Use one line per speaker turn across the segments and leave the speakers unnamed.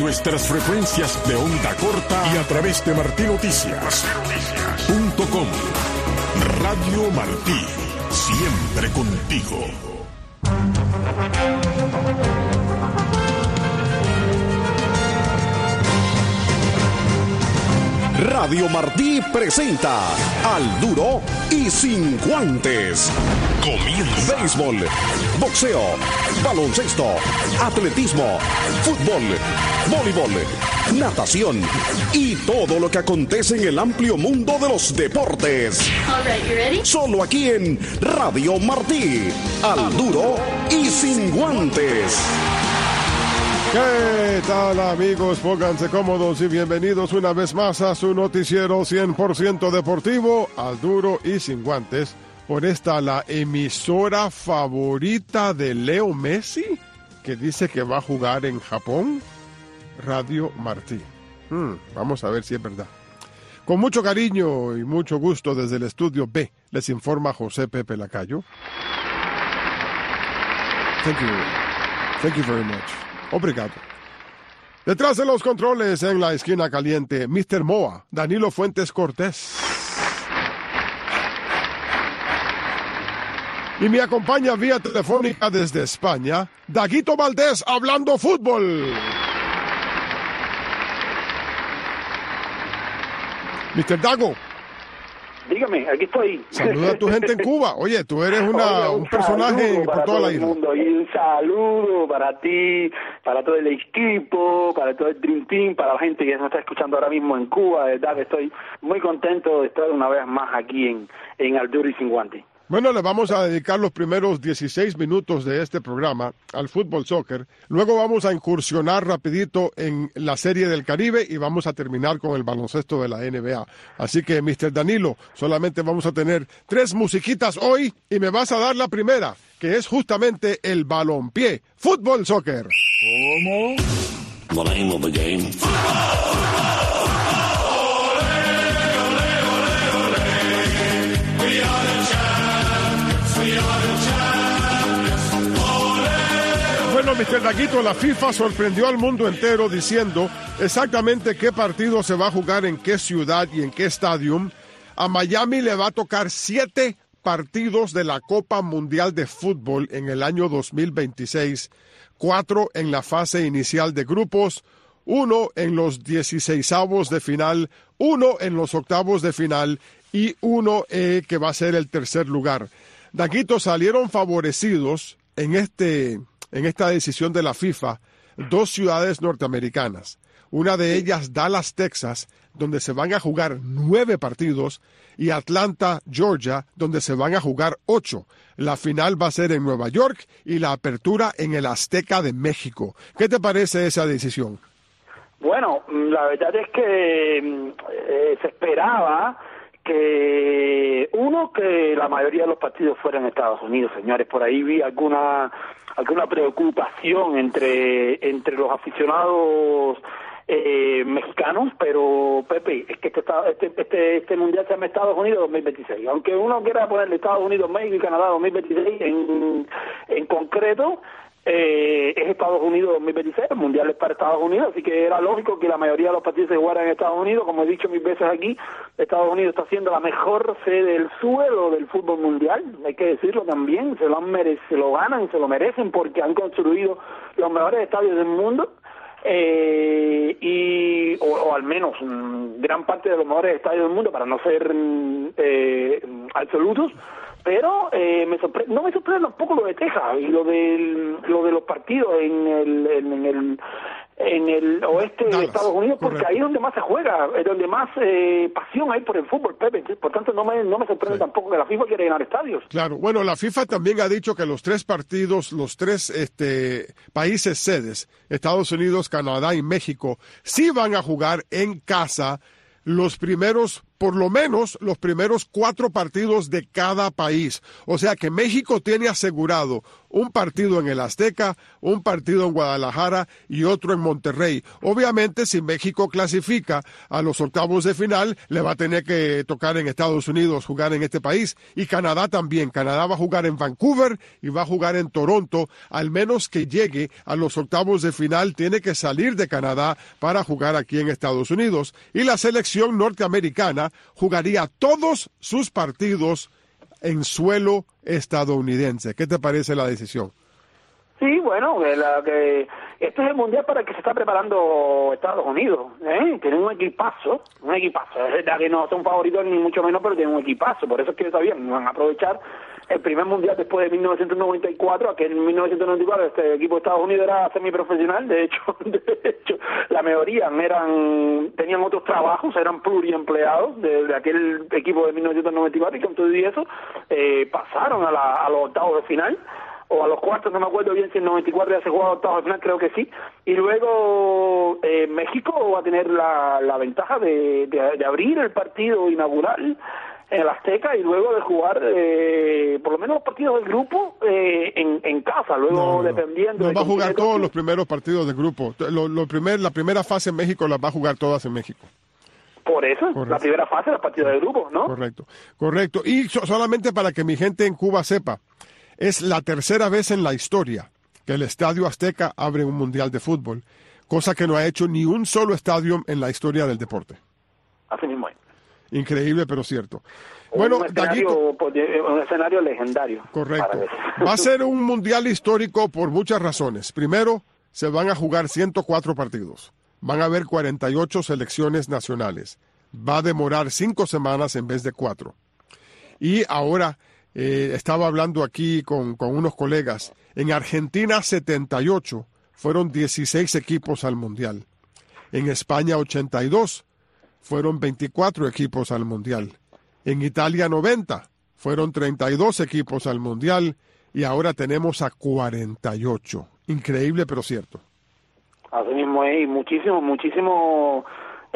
nuestras frecuencias de onda corta y a través de martinoticias.com. Radio Martí, siempre contigo.
Radio Martí presenta Al Duro y Sin Guantes. Comienza. Béisbol, boxeo, baloncesto, atletismo, fútbol, voleibol, natación y todo lo que acontece en el amplio mundo de los deportes.
All right, you ready?
Solo aquí en Radio Martí. Al Duro y Sin Guantes.
¿Qué tal, amigos? Pónganse cómodos y bienvenidos una vez más a su noticiero 100% deportivo, Al Duro y Sin Guantes, por esta la emisora favorita de Leo Messi, que dice que va a jugar en Japón, Radio Martí. Vamos a ver si es verdad. Con mucho cariño y mucho gusto desde el estudio B, les informa José Pepe Lacayo. Thank you very much. Obrigado. Detrás de los controles, en la esquina caliente, Mr. Moa, Danilo Fuentes Cortés. Y me acompaña vía telefónica desde España, Daguito Valdés, hablando fútbol. Mr. Dago.
Dígame, aquí estoy.
Saluda a tu gente en Cuba. Oye, tú eres un personaje por toda la isla.
Mundo. Y un saludo para ti, para todo el equipo, para todo el Dream Team, para la gente que nos está escuchando ahora mismo en Cuba. De verdad que estoy muy contento de estar una vez más aquí en Al Duro y Sin Guantes.
Bueno, le vamos a dedicar los primeros 16 minutos de este programa al fútbol soccer. Luego vamos a incursionar rapidito en la Serie del Caribe y vamos a terminar con el baloncesto de la NBA. Así que, Mr. Danilo, solamente vamos a tener 3 musiquitas hoy y me vas a dar la primera, que es justamente el balompié, fútbol soccer.
¿Cómo? The name of the game.
Bueno, Mr. Daguito, la FIFA sorprendió al mundo entero diciendo exactamente qué partido se va a jugar en qué ciudad y en qué estadio. A Miami le va a tocar 7 partidos de la Copa Mundial de Fútbol en el año 2026, 4 en la fase inicial de grupos, 1 en los 16avos de final, 1 en los octavos de final y 1 que va a ser el tercer lugar. Daguito, salieron favorecidos en esta decisión de la FIFA 2 ciudades norteamericanas. Una de ellas, Dallas, Texas, donde se van a jugar 9 partidos, y Atlanta, Georgia, donde se van a jugar 8. La final va a ser en Nueva York y la apertura en el Azteca de México. ¿Qué te parece esa decisión?
Bueno, la verdad es que se esperaba que la mayoría de los partidos fueran en Estados Unidos, señores. Por ahí vi alguna preocupación entre los aficionados mexicanos, pero Pepe, es que este mundial se llama Estados Unidos 2026. Aunque uno quiera ponerle Estados Unidos, México y Canadá 2026 en concreto, es Estados Unidos 2026, el mundial es para Estados Unidos, así que era lógico que la mayoría de los partidos se jugaran en Estados Unidos. Como he dicho mil veces aquí, Estados Unidos está siendo la mejor sede del suelo del fútbol mundial, hay que decirlo también, se lo ganan, se lo merecen, porque han construido los mejores estadios del mundo, o al menos gran parte de los mejores estadios del mundo, para no ser absolutos. Pero no me sorprende tampoco lo de Texas y lo de los partidos en el oeste de Estados Unidos, porque correcto, ahí es donde más se juega, es donde más pasión hay por el fútbol, Pepe. Por tanto, no me sorprende tampoco que la FIFA quiera llenar estadios.
Claro, bueno, la FIFA también ha dicho que los 3 partidos, los 3 países sedes, Estados Unidos, Canadá y México, sí van a jugar en casa los primeros por lo menos los primeros 4 partidos de cada país. O sea que México tiene asegurado un partido en el Azteca, un partido en Guadalajara y otro en Monterrey. Obviamente, si México clasifica a los octavos de final, le va a tener que tocar en Estados Unidos, jugar en este país. Y Canadá también. Canadá va a jugar en Vancouver y va a jugar en Toronto. Al menos que llegue a los octavos de final, tiene que salir de Canadá para jugar aquí en Estados Unidos. Y la selección norteamericana jugaría todos sus partidos en suelo estadounidense. ¿Qué te parece la decisión?
Sí, bueno, este es el mundial para el que se está preparando Estados Unidos, ¿eh? Tienen un equipazo, es verdad que no son favoritos ni mucho menos, pero tienen un equipazo, por eso es que está bien, van a aprovechar el primer mundial después de 1994, aquel en 1994 este equipo de Estados Unidos era semiprofesional, de hecho la mayoría tenían otros trabajos, eran pluriempleados de aquel equipo de 1994 y con todo y eso pasaron a los octavos de final, o a los cuartos, no me acuerdo bien si en 94 ya se jugaba octavos de final, creo que sí, y luego México va a tener la ventaja de abrir el partido inaugural en el Azteca y luego de jugar por lo menos los partidos del grupo en casa, luego dependiendo...
va a jugar todos los primeros partidos del grupo, la primera fase en México las va a jugar todas en México.
Por eso, correcto. La primera fase, los partidos del grupo, ¿no?
Correcto. Y solamente para que mi gente en Cuba sepa, es la tercera vez en la historia que el Estadio Azteca abre un mundial de fútbol, cosa que no ha hecho ni un solo estadio en la historia del deporte.
Así mismo es.
Increíble, pero cierto.
Bueno, un escenario legendario.
Correcto. Va a ser un mundial histórico por muchas razones. Primero, se van a jugar 104 partidos. Van a haber 48 selecciones nacionales. Va a demorar 5 semanas en vez de 4. Y ahora... estaba hablando aquí con unos colegas. En Argentina 78 fueron 16 equipos al Mundial. En España 82 fueron 24 equipos al Mundial. En Italia 90 fueron 32 equipos al Mundial. Y ahora tenemos a 48. Increíble, pero cierto.
Así mismo es, muchísimo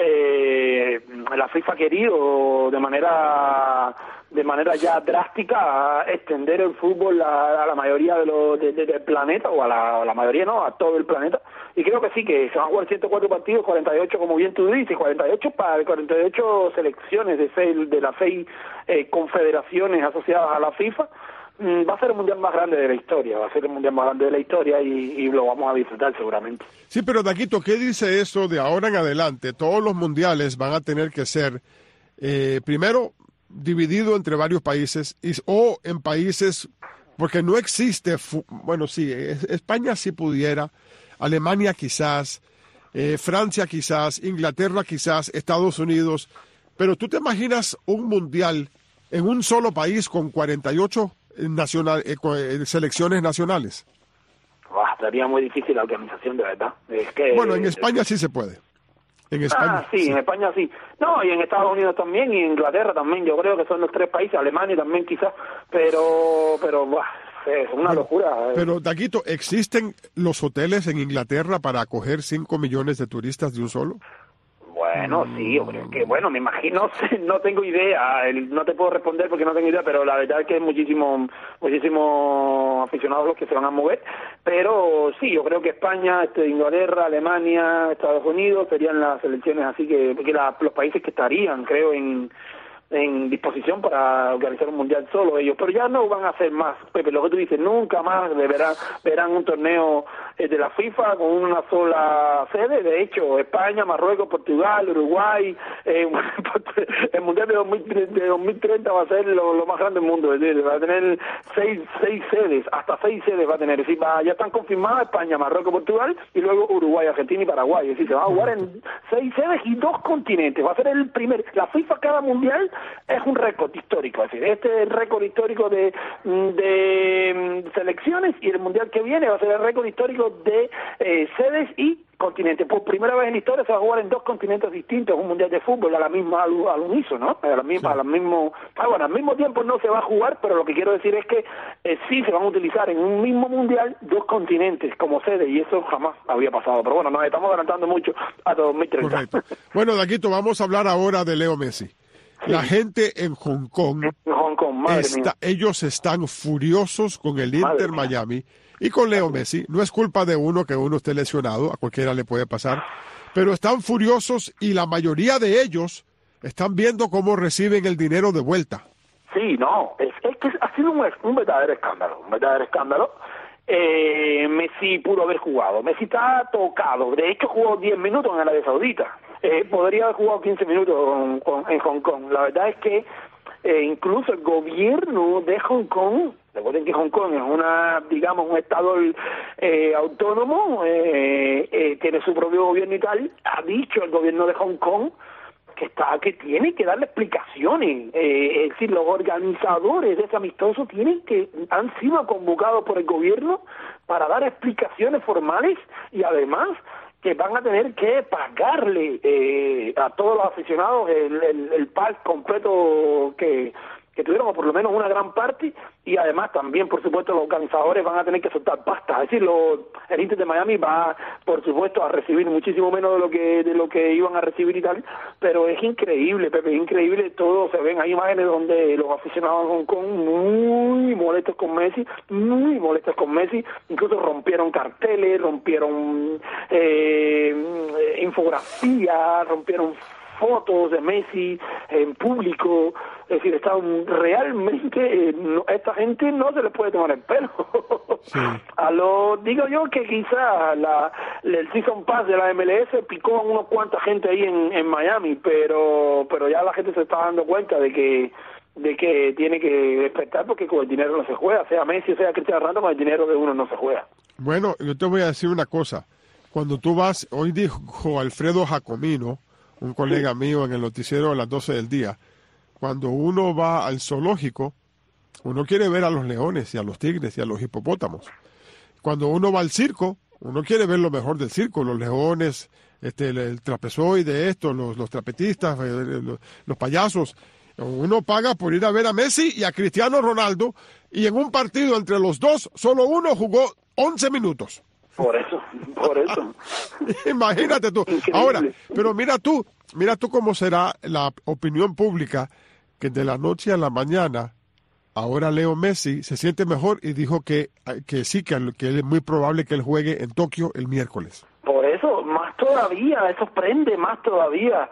la FIFA ha querido de manera ya drástica extender el fútbol a la mayoría del planeta, o a la mayoría no, a todo el planeta, y creo que sí, que se van a jugar 104 partidos, 48 como bien tú dices, 48 selecciones de las 6 confederaciones asociadas a la FIFA. Va a ser el mundial más grande de la historia, y lo vamos a disfrutar seguramente.
Sí, pero Daquito, ¿qué dice eso de ahora en adelante? Todos los mundiales van a tener que ser, primero, dividido entre varios países, o en países, porque no existe, bueno, sí, España sí pudiera, Alemania quizás, Francia quizás, Inglaterra quizás, Estados Unidos, pero ¿tú te imaginas un mundial en un solo país con 48 selecciones nacionales?
Sería muy difícil la organización, de verdad.
Bueno, en España sí se puede. En España,
sí, en España sí. No, y en Estados Unidos también, y en Inglaterra también. Yo creo que son los 3 países, Alemania también quizás, pero es una locura.
Pero, Daquito, ¿existen los hoteles en Inglaterra para acoger 5 millones de turistas de un solo?
Bueno, sí, hombre, que bueno, me imagino, no tengo idea, no te puedo responder porque no tengo idea, pero la verdad es que es muchísimo aficionados los que se van a mover, pero sí, yo creo que España, Inglaterra, Alemania, Estados Unidos serían las selecciones, así que los países que estarían, creo, en disposición para organizar un mundial solo ellos, pero ya no van a hacer más, Pepe, lo que tú dices, nunca más verán un torneo de la FIFA con una sola sede. De hecho, España, Marruecos, Portugal, Uruguay, el mundial de 2030 va a ser lo más grande del mundo, es decir, va a tener 6 sedes, hasta 6 sedes va a tener, es decir, ya están confirmadas España, Marruecos, Portugal, y luego Uruguay, Argentina y Paraguay, es decir, se va a jugar en 6 sedes y 2 continentes, va a ser el primer, la FIFA cada mundial es un récord histórico, es decir, este es el récord histórico de selecciones, y el mundial que viene va a ser el récord histórico de sedes y continentes. Por primera vez en la historia se va a jugar en 2 continentes distintos, un mundial de fútbol al unísono, ¿no? Al mismo tiempo no se va a jugar, pero lo que quiero decir es que sí se van a utilizar en un mismo mundial 2 continentes como sede, y eso jamás había pasado. Pero bueno, nos estamos adelantando mucho a 2030.
Correcto. Bueno, Daquito, vamos a hablar ahora de Leo Messi. La gente en Hong Kong, ellos están furiosos con el Inter Miami y con Leo Messi. No es culpa de uno que uno esté lesionado, a cualquiera le puede pasar, pero están furiosos y la mayoría de ellos están viendo cómo reciben el dinero de vuelta.
Sí, no, es que ha sido un verdadero escándalo. Messi pudo haber jugado. Messi está tocado. De hecho, jugó 10 minutos en Arabia Saudita. Podría haber jugado 15 minutos en Hong Kong. La verdad es que incluso el gobierno de Hong Kong, recuerden que Hong Kong es un estado autónomo, tiene su propio gobierno y tal, ha dicho el gobierno de Hong Kong que tiene que darle explicaciones, es decir, los organizadores de ese amistoso han sido convocados por el gobierno para dar explicaciones formales y además que van a tener que pagarle a todos los aficionados el pack completo que tuvieron, o por lo menos una gran parte, y además también, por supuesto, los organizadores van a tener que soltar pasta. Es decir, el Inter de Miami va, por supuesto, a recibir muchísimo menos de lo que iban a recibir y tal, pero es increíble, Pepe, es increíble. Todo se ven, hay imágenes donde los aficionados de Hong Kong muy molestos con Messi, incluso rompieron carteles, rompieron infografías, rompieron fotos de Messi en público. Es decir, realmente esta gente no se les puede tomar el pelo. Sí. Digo yo que quizá el Season Pass de la MLS picó a unos cuanta gente ahí en Miami, pero ya la gente se está dando cuenta de que tiene que despertar, porque con el dinero no se juega, sea Messi o sea Cristiano Ronaldo, con el dinero de uno no se juega. Bueno, yo te voy a decir una cosa. Cuando tú vas, hoy dijo Alfredo Jacomino, un colega mío en el noticiero a las 12 del día, cuando uno va al zoológico, uno quiere ver a los leones y a los tigres y a los hipopótamos. Cuando uno va al circo, uno quiere ver lo mejor del circo, los leones, el trapezoide, los trapetistas, los payasos. Uno paga por ir a ver a Messi y a Cristiano Ronaldo, y en un partido entre los dos, solo uno jugó 11 minutos. Por eso. Imagínate tú. Increíble. Ahora, pero mira tú cómo será la opinión pública, que de la noche a la mañana, ahora Leo Messi se siente mejor y dijo que sí, que es muy probable que él juegue en Tokio el miércoles. Por eso, más todavía, eso prende más todavía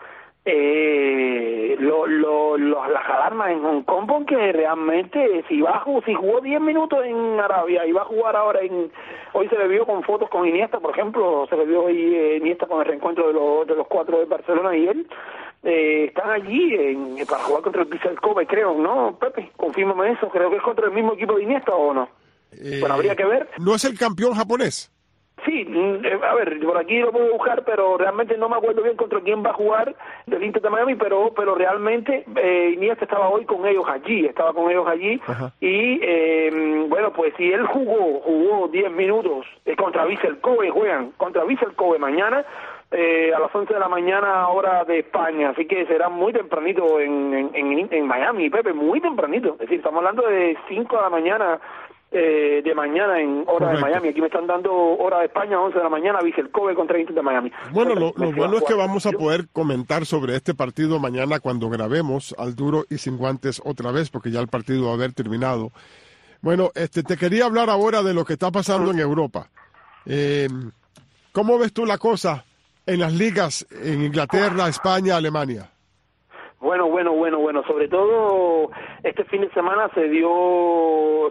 las alarmas en Hong Kong, porque realmente si jugó 10 minutos en Arabia y va a jugar ahora hoy se le vio con fotos con Iniesta, por ejemplo, se le vio hoy Iniesta con el reencuentro de los cuatro de Barcelona y él, están allí para jugar contra el Vissel Kobe, creo, ¿no, Pepe? Confírmame eso, creo que es contra el mismo equipo de Iniesta, ¿o no? Bueno, habría que ver. ¿No es el campeón japonés? Sí, a ver, por aquí lo puedo buscar, pero realmente no me acuerdo bien contra quién va a jugar del Inter de Miami, pero realmente Iniesta estaba hoy con ellos allí, Ajá. Y bueno, pues si él jugó 10 minutos contra Vissel Kobe, juegan contra Vissel Kobe mañana a las 11 de la mañana hora de España, así que será muy tempranito en Miami, Pepe, muy tempranito, es decir, estamos hablando de 5 de la mañana de mañana en hora de Miami. Aquí me están dando hora de España, 11 de la mañana, Vissel Kobe contra Inter de Miami. Bueno, lo bueno es que vamos a poder comentar sobre este partido mañana cuando grabemos al duro y sin guantes otra vez, porque ya el partido va a haber terminado. Bueno, te quería hablar ahora de lo que está pasando en Europa. ¿Cómo ves tú la cosa en las ligas en Inglaterra, España, Alemania? Bueno, sobre todo este fin de semana se dio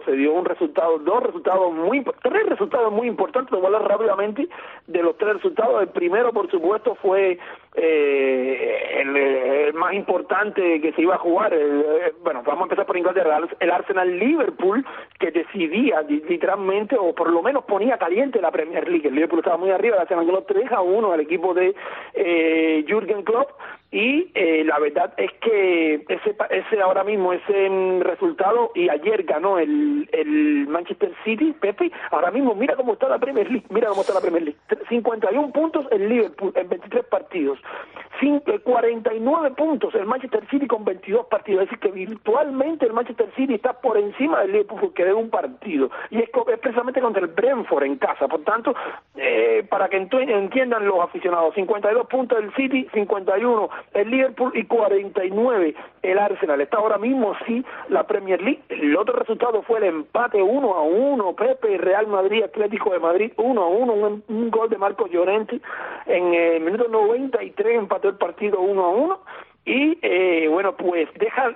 tres resultados muy importantes. Voy a hablar rápidamente de los tres resultados. El primero, por supuesto, fue el más importante que se iba a jugar. Bueno, vamos a empezar por Inglaterra. El Arsenal-Liverpool, que decidía literalmente, o por lo menos ponía caliente la Premier League. El Liverpool estaba muy arriba, el Arsenal ganó 3-1 al equipo de Jürgen Klopp. Y la verdad es que ese ahora mismo, ese resultado, y ayer ganó el Manchester City, Pepe. Ahora mismo mira cómo está la Premier League, 51 puntos el Liverpool en 23 partidos, 49 puntos el Manchester City con 22 partidos, es decir que virtualmente el Manchester City está por encima del Liverpool, que debe un partido, y es precisamente contra el Brentford en casa. Por tanto, para que entiendan los aficionados, 52 puntos el City, 51 el Liverpool y 49 el Arsenal. Está ahora mismo sí la Premier League. El otro resultado fue el empate 1-1, Pepe, Real Madrid, Atlético de Madrid 1-1, un gol de Marco Llorente en el minuto 93, empató el partido 1-1. Y bueno, pues deja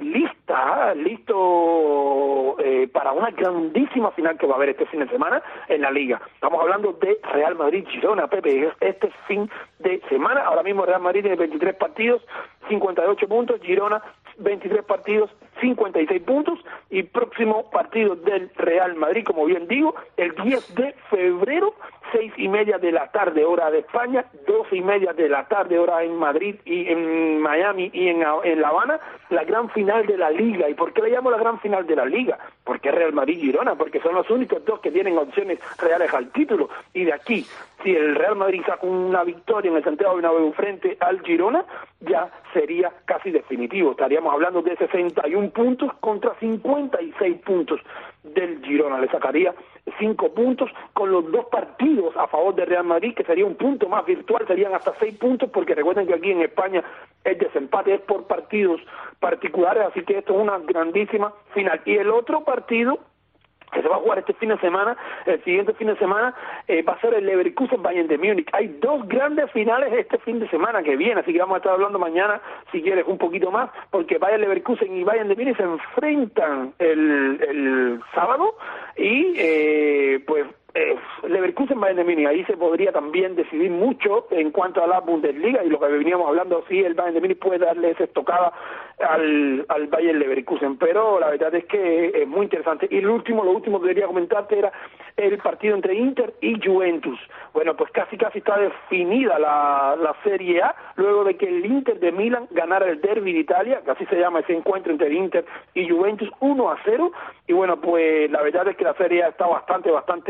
listo para una grandísima final que va a haber este fin de semana en la Liga. Estamos hablando de Real Madrid-Girona, Pepe, este fin de semana. Ahora mismo Real Madrid tiene 23 partidos, 58 puntos, Girona 23 partidos, 56 puntos, y próximo partido del Real Madrid, como bien digo, el 10 de febrero, 6:30 de la tarde, hora de España, 12:30 de la tarde, hora en Madrid y en Miami y en La Habana, la gran final de la Liga. ¿Y por qué le llamo la gran final de la Liga? Porque es Real Madrid-Girona, porque son los únicos dos que tienen opciones reales al título, y de aquí, si el Real Madrid saca una victoria en el Santiago Bernabéu frente al Girona, ya sería casi definitivo. Estaríamos hablando de 61 puntos contra 56 puntos del Girona. Le sacaría 5 puntos con los dos partidos a favor de Real Madrid, que sería un punto más virtual, serían hasta 6 puntos, porque recuerden que aquí en España el desempate es por partidos particulares, así que esto es una grandísima final. Y el otro partido que se va a jugar este fin de semana, el siguiente fin de semana, va a ser el Leverkusen-Bayern de Múnich. Hay dos grandes finales este fin de semana que viene, así que vamos a estar hablando mañana, si quieres, un poquito más, porque Bayern Leverkusen y Bayern de Múnich se enfrentan el sábado, y pues Leverkusen, Bayern de Múnich, ahí se podría también decidir mucho en cuanto a la Bundesliga, y lo que veníamos hablando, sí, el Bayern de Múnich puede darle esa estocada al Bayern Leverkusen, pero la verdad es que es muy interesante. Y lo último que quería comentarte era el partido entre Inter y Juventus. Bueno, pues casi está definida la Serie A, luego de que el Inter de Milán ganara el Derby de Italia, que así se llama ese encuentro entre Inter y Juventus, 1-0, y bueno, pues la verdad es que la Serie A está bastante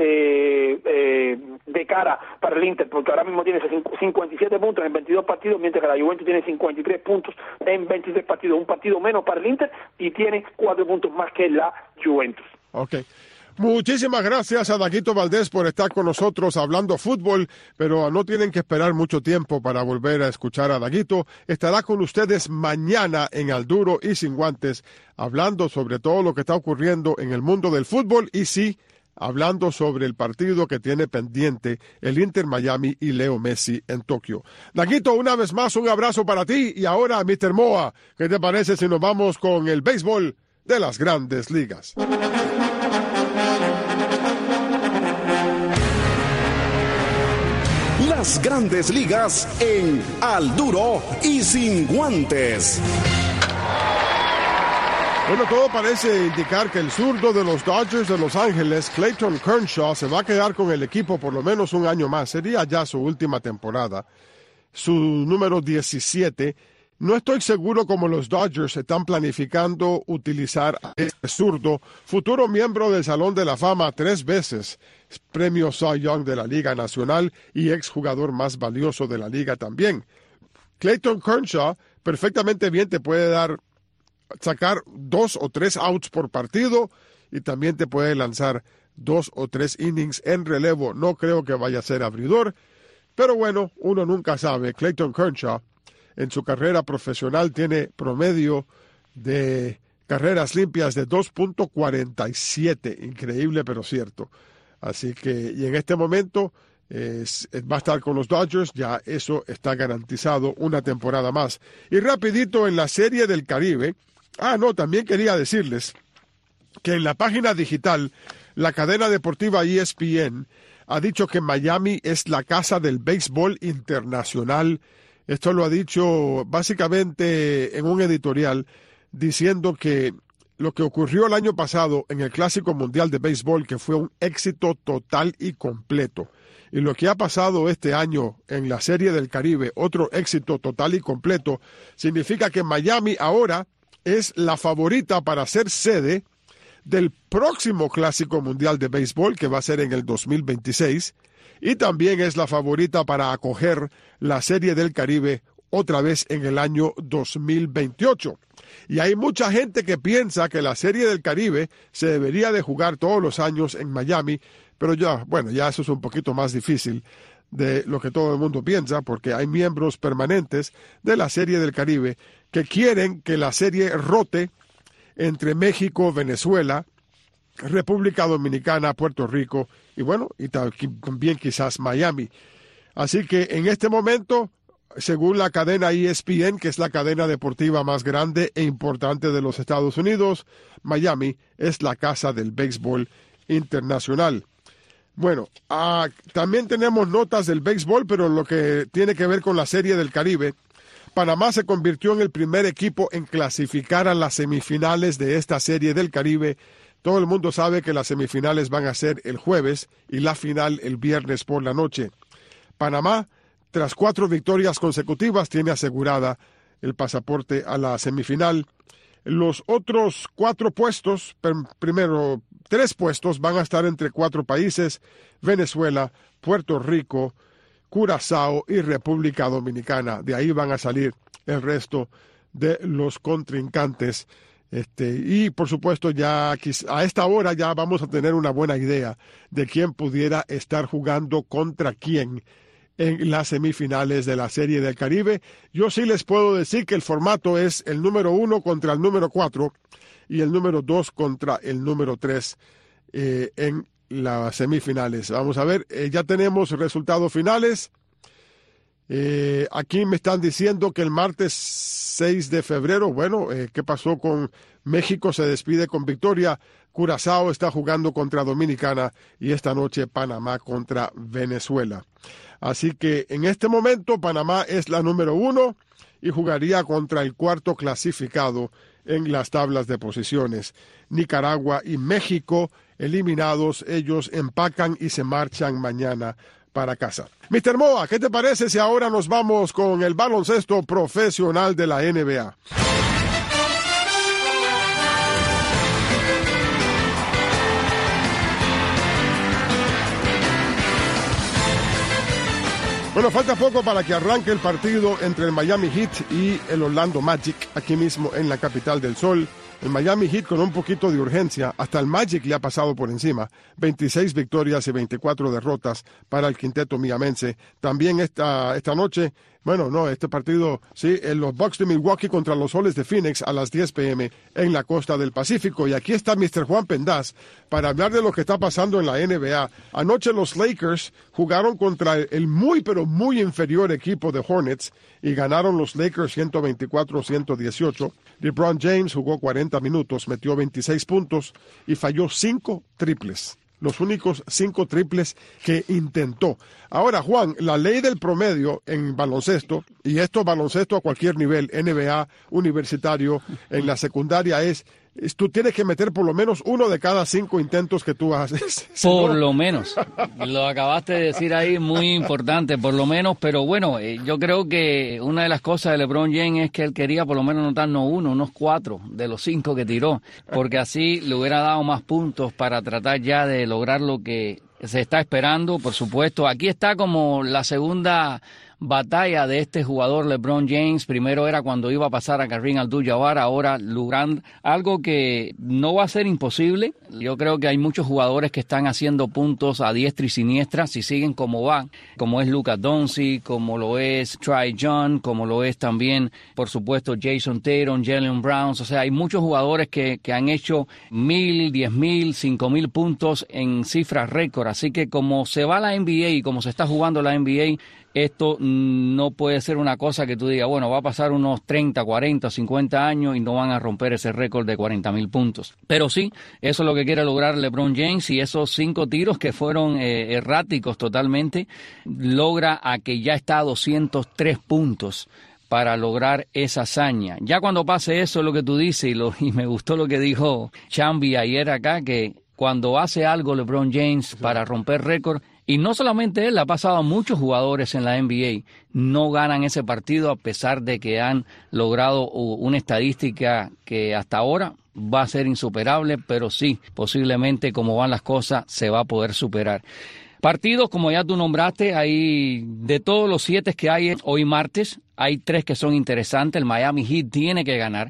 de cara para el Inter, porque ahora mismo tiene 57 puntos en 22 partidos, mientras que la Juventus tiene 53 puntos en 23 partidos, un partido menos para el Inter, y tiene 4 puntos más que la Juventus.
Okay. Muchísimas gracias a Daguito Valdés por estar con nosotros hablando fútbol, pero no tienen que esperar mucho tiempo para volver a escuchar a Daguito. Estará con ustedes mañana en Al Duro y Sin Guantes, hablando sobre todo lo que está ocurriendo en el mundo del fútbol, y sí, hablando sobre el partido que tiene pendiente el Inter Miami y Leo Messi en Tokio. Daguito, una vez más, un abrazo para ti, y ahora, Mr. Moa, ¿qué te parece si nos vamos con el béisbol de las Grandes Ligas?
Las Grandes Ligas en Al Duro y Sin Guantes.
Bueno, todo parece indicar que el zurdo de los Dodgers de Los Ángeles, Clayton Kershaw, se va a quedar con el equipo por lo menos un año más. Sería ya su última temporada, su número 17. No estoy seguro cómo los Dodgers están planificando utilizar a este zurdo, futuro miembro del Salón de la Fama 3 veces, premio Cy Young de la Liga Nacional y exjugador más valioso de la liga también. Clayton Kershaw perfectamente bien te puede sacar 2 o 3 outs por partido, y también te puede lanzar 2 o 3 innings en relevo. No creo que vaya a ser abridor, pero bueno, uno nunca sabe. Clayton Kershaw en su carrera profesional tiene promedio de carreras limpias de 2.47, increíble pero cierto. Así que, y en este momento va a estar con los Dodgers, ya eso está garantizado una temporada más. Y rapidito en la Serie del Caribe, también quería decirles que en la página digital, la cadena deportiva ESPN ha dicho que Miami es la casa del béisbol internacional. Esto lo ha dicho básicamente en un editorial diciendo que lo que ocurrió el año pasado en el Clásico Mundial de Béisbol, que fue un éxito total y completo, y lo que ha pasado este año en la Serie del Caribe, otro éxito total y completo, significa que Miami ahora es la favorita para ser sede del próximo Clásico Mundial de Béisbol, que va a ser en el 2026, y también es la favorita para acoger la Serie del Caribe otra vez en el año 2028. Y hay mucha gente que piensa que la Serie del Caribe se debería de jugar todos los años en Miami, Pero ya eso es un poquito más difícil de lo que todo el mundo piensa, porque hay miembros permanentes de la Serie del Caribe que quieren que la serie rote entre México, Venezuela, República Dominicana, Puerto Rico y también quizás Miami. Así que en este momento, según la cadena ESPN, que es la cadena deportiva más grande e importante de los Estados Unidos, Miami es la casa del béisbol internacional. Bueno, también tenemos notas del béisbol, pero lo que tiene que ver con la Serie del Caribe. Panamá se convirtió en el primer equipo en clasificar a las semifinales de esta Serie del Caribe. Todo el mundo sabe que las semifinales van a ser el jueves y la final el viernes por la noche. Panamá, tras 4 victorias consecutivas, tiene asegurada el pasaporte a la semifinal. Los otros 4 puestos, primero 3 puestos, van a estar entre 4 países: Venezuela, Puerto Rico, Curazao y República Dominicana. De ahí van a salir el resto de los contrincantes. Y por supuesto ya a esta hora ya vamos a tener una buena idea de quién pudiera estar jugando contra quién en las semifinales de la Serie del Caribe. Yo sí les puedo decir que el formato es el número 1 contra el número 4 y el número 2 contra el número 3 en las semifinales. Vamos a ver, ya tenemos resultados finales. Aquí me están diciendo que el martes 6 de febrero, ¿qué pasó con México? Se despide con victoria. Curazao está jugando contra Dominicana y esta noche Panamá contra Venezuela. Así que en este momento Panamá es la número 1 y jugaría contra el 4º clasificado en las tablas de posiciones. Nicaragua y México eliminados, ellos empacan y se marchan mañana para casa. Mr. Moa, ¿qué te parece si ahora nos vamos con el baloncesto profesional de la NBA? Bueno, falta poco para que arranque el partido entre el Miami Heat y el Orlando Magic, aquí mismo en la capital del sol. El Miami Heat con un poquito de urgencia, hasta el Magic le ha pasado por encima. 26 victorias y 24 derrotas para el quinteto miamense. También esta noche, este partido, sí, en los Bucks de Milwaukee contra los Soles de Phoenix a las 10 p.m. en la costa del Pacífico. Y aquí está Mr. Juan Pendaz para hablar de lo que está pasando en la NBA. Anoche los Lakers jugaron contra el muy, pero muy inferior equipo de Hornets y ganaron los Lakers 124-118. LeBron James jugó 40 minutos, metió 26 puntos y falló 5 triples. Los únicos 5 triples que intentó. Ahora, Juan, la ley del promedio en baloncesto, y esto es baloncesto a cualquier nivel, NBA, universitario, en la secundaria tú tienes que meter por lo menos 1 de cada 5 intentos que tú haces.
Por lo menos. Lo acabaste de decir ahí, muy importante, por lo menos. Pero bueno, yo creo que una de las cosas de LeBron James es que él quería por lo menos anotar no 1, unos 4 de los 5 que tiró, porque así le hubiera dado más puntos para tratar ya de lograr lo que se está esperando, por supuesto. Aquí está como la segunda batalla de este jugador LeBron James. Primero era cuando iba a pasar a Kareem Abdul-Jabbar, ahora logrando algo que no va a ser imposible. Yo creo que hay muchos jugadores que están haciendo puntos a diestra y siniestra si siguen como van, como es Luka Doncic, como lo es Trae Young, como lo es también, por supuesto, Jason Tatum, Jaylen Brown. O sea, hay muchos jugadores que han hecho 1,000, 10,000, 5,000 puntos en cifras récord. Así que como se va la NBA y como se está jugando la NBA, esto no puede ser una cosa que tú digas, bueno, va a pasar unos 30, 40, 50 años y no van a romper ese récord de 40,000 puntos. Pero sí, eso es lo que quiere lograr LeBron James, y esos 5 tiros que fueron erráticos totalmente, logra a que ya está a 203 puntos para lograr esa hazaña. Ya cuando pase eso, es lo que tú dices, y me gustó lo que dijo Chambi ayer acá, que cuando hace algo LeBron James para romper récord, y no solamente él, ha pasado a muchos jugadores en la NBA, no ganan ese partido a pesar de que han logrado una estadística que hasta ahora va a ser insuperable, pero sí, posiblemente como van las cosas, se va a poder superar. Partidos, como ya tú nombraste, hay de todos los 7 que hay hoy martes, hay 3 que son interesantes. El Miami Heat tiene que ganar.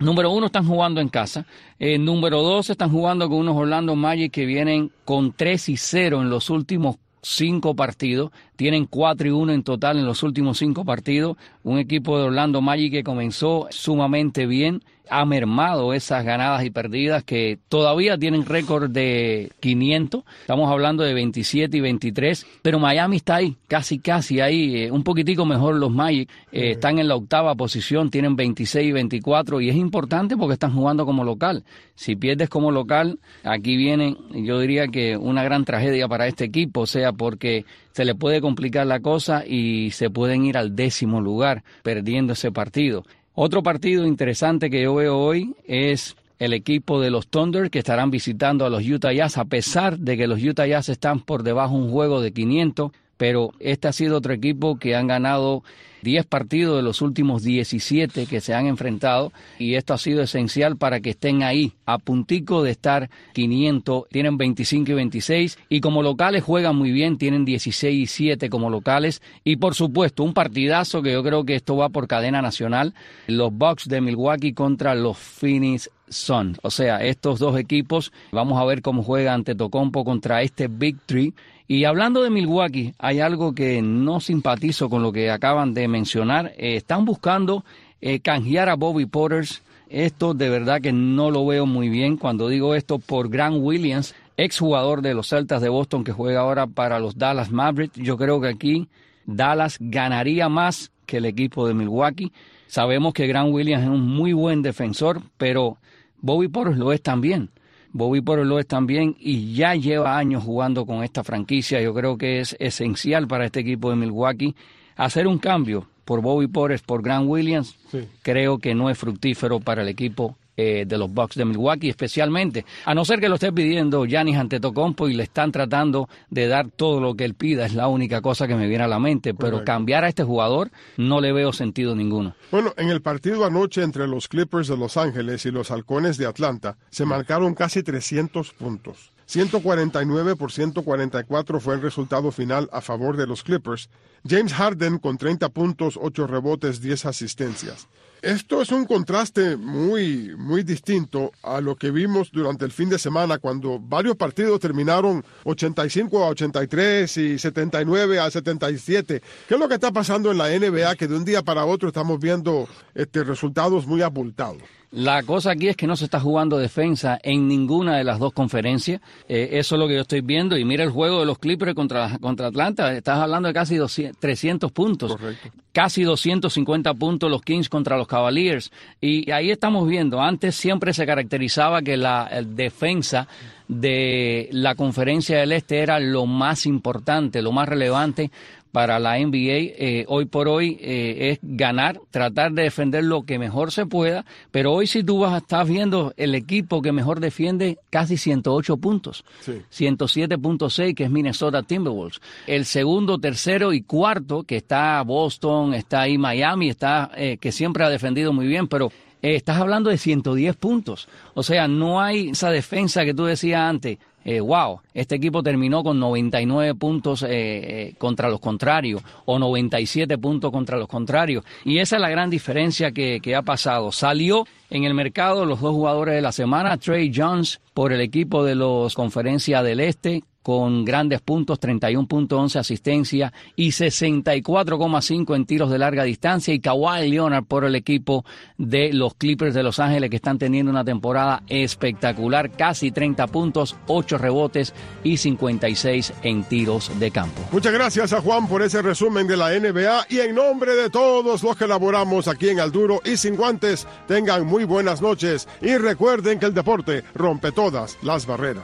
Número 1, están jugando en casa. Número 2, están jugando con unos Orlando Magic que vienen con 3-0 en los últimos 5 partidos. Tienen 4-1 en total en los últimos 5 partidos. Un equipo de Orlando Magic que comenzó sumamente bien. Ha mermado esas ganadas y perdidas que todavía tienen récord de 500. Estamos hablando de 27 y 23. Pero Miami está ahí, casi ahí. Un poquitico mejor los Magic. Están en la 8ª posición, tienen 26 y 24. Y es importante porque están jugando como local. Si pierdes como local, aquí viene, yo diría que una gran tragedia para este equipo. O sea, porque se le puede complicar la cosa y se pueden ir al 10º lugar perdiendo ese partido. Otro partido interesante que yo veo hoy es el equipo de los Thunder, que estarán visitando a los Utah Jazz, a pesar de que los Utah Jazz están por debajo un juego de 500, pero este ha sido otro equipo que han ganado 10 partidos de los últimos 17 que se han enfrentado, y esto ha sido esencial para que estén ahí, a puntico de estar 500, tienen 25 y 26, y como locales juegan muy bien, tienen 16 y 7 como locales, y por supuesto un partidazo que yo creo que esto va por cadena nacional, los Bucks de Milwaukee contra los Phoenix Suns. O sea, estos dos equipos, vamos a ver cómo juega Antetokounmpo contra este Big Three. Y hablando de Milwaukee, hay algo que no simpatizo con lo que acaban de mencionar. Están buscando canjear a Bobby Portis. Esto de verdad que no lo veo muy bien. Cuando digo esto, por Grant Williams, exjugador de los Celtics de Boston que juega ahora para los Dallas Mavericks. Yo creo que aquí Dallas ganaría más que el equipo de Milwaukee. Sabemos que Grant Williams es un muy buen defensor, pero Bobby Portis lo es también. Bobby Portis lo es también y ya lleva años jugando con esta franquicia. Yo creo que es esencial para este equipo de Milwaukee hacer un cambio por Bobby Portis, por Grant Williams. Sí. Creo que no es fructífero para el equipo de los Bucks de Milwaukee, especialmente, a no ser que lo esté pidiendo Giannis Antetokounmpo y le están tratando de dar todo lo que él pida, es la única cosa que me viene a la mente, pero correcto, cambiar a este jugador no le veo sentido ninguno.
Bueno, en el partido anoche entre los Clippers de Los Ángeles y los Halcones de Atlanta, se marcaron casi 300 puntos. 149 por 144 fue el resultado final a favor de los Clippers. James Harden con 30 puntos, 8 rebotes, 10 asistencias. Esto es un contraste muy distinto a lo que vimos durante el fin de semana, cuando varios partidos terminaron 85 a 83 y 79 a 77. ¿Qué es lo que está pasando en la NBA, que de un día para otro estamos viendo resultados muy abultados?
La cosa aquí es que no se está jugando defensa en ninguna de las dos conferencias. Eso es lo que yo estoy viendo. Y mira el juego de los Clippers contra Atlanta. Estás hablando de casi 300 puntos. Correcto. Casi 250 puntos los Kings contra los Cavaliers. Y ahí estamos viendo. Antes siempre se caracterizaba que la defensa de la Conferencia del Este era lo más importante, lo más relevante para la NBA. Hoy por hoy es ganar, tratar de defender lo que mejor se pueda, pero hoy si tú estás viendo el equipo que mejor defiende casi 108 puntos, sí. 107.6 que es Minnesota Timberwolves. El segundo, tercero y cuarto que está Boston, está ahí Miami, está que siempre ha defendido muy bien, pero estás hablando de 110 puntos. O sea, no hay esa defensa que tú decías antes. Wow, este equipo terminó con 99 puntos contra los contrarios o 97 puntos contra los contrarios. Y esa es la gran diferencia que ha pasado. Salió en el mercado los dos jugadores de la semana, Trey Jones por el equipo de los Conferencia del Este, con grandes puntos, 31.11 asistencia y 64.5 en tiros de larga distancia, y Kawhi Leonard por el equipo de los Clippers de Los Ángeles, que están teniendo una temporada espectacular, casi 30 puntos, 8 rebotes y 56 en tiros de campo.
Muchas gracias a Juan por ese resumen de la NBA, y en nombre de todos los que laboramos aquí en Al Duro y Sin Guantes, tengan muy buenas noches y recuerden que el deporte rompe todas las barreras.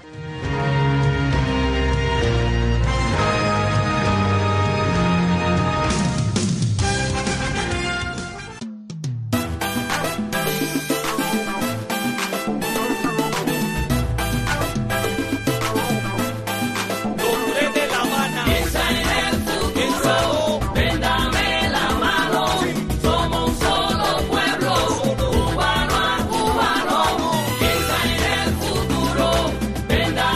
Venga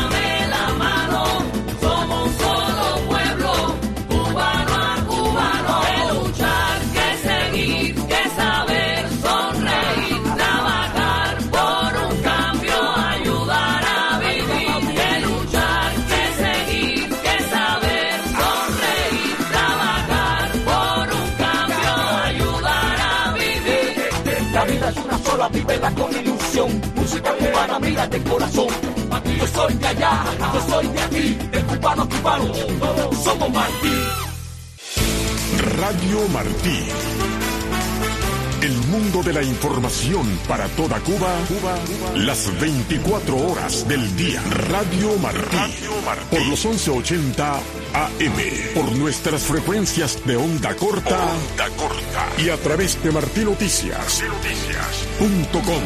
la vívela con ilusión. Música cubana, mira de corazón. Aquí yo soy de allá, yo soy de aquí, de cubano a cubano, todos somos Martí.
Radio Martí. El mundo de la información para toda Cuba, las 24 horas del día. Radio Martí. Por los 1180 AM. Por nuestras frecuencias de onda corta. Y a través de martinoticias.com.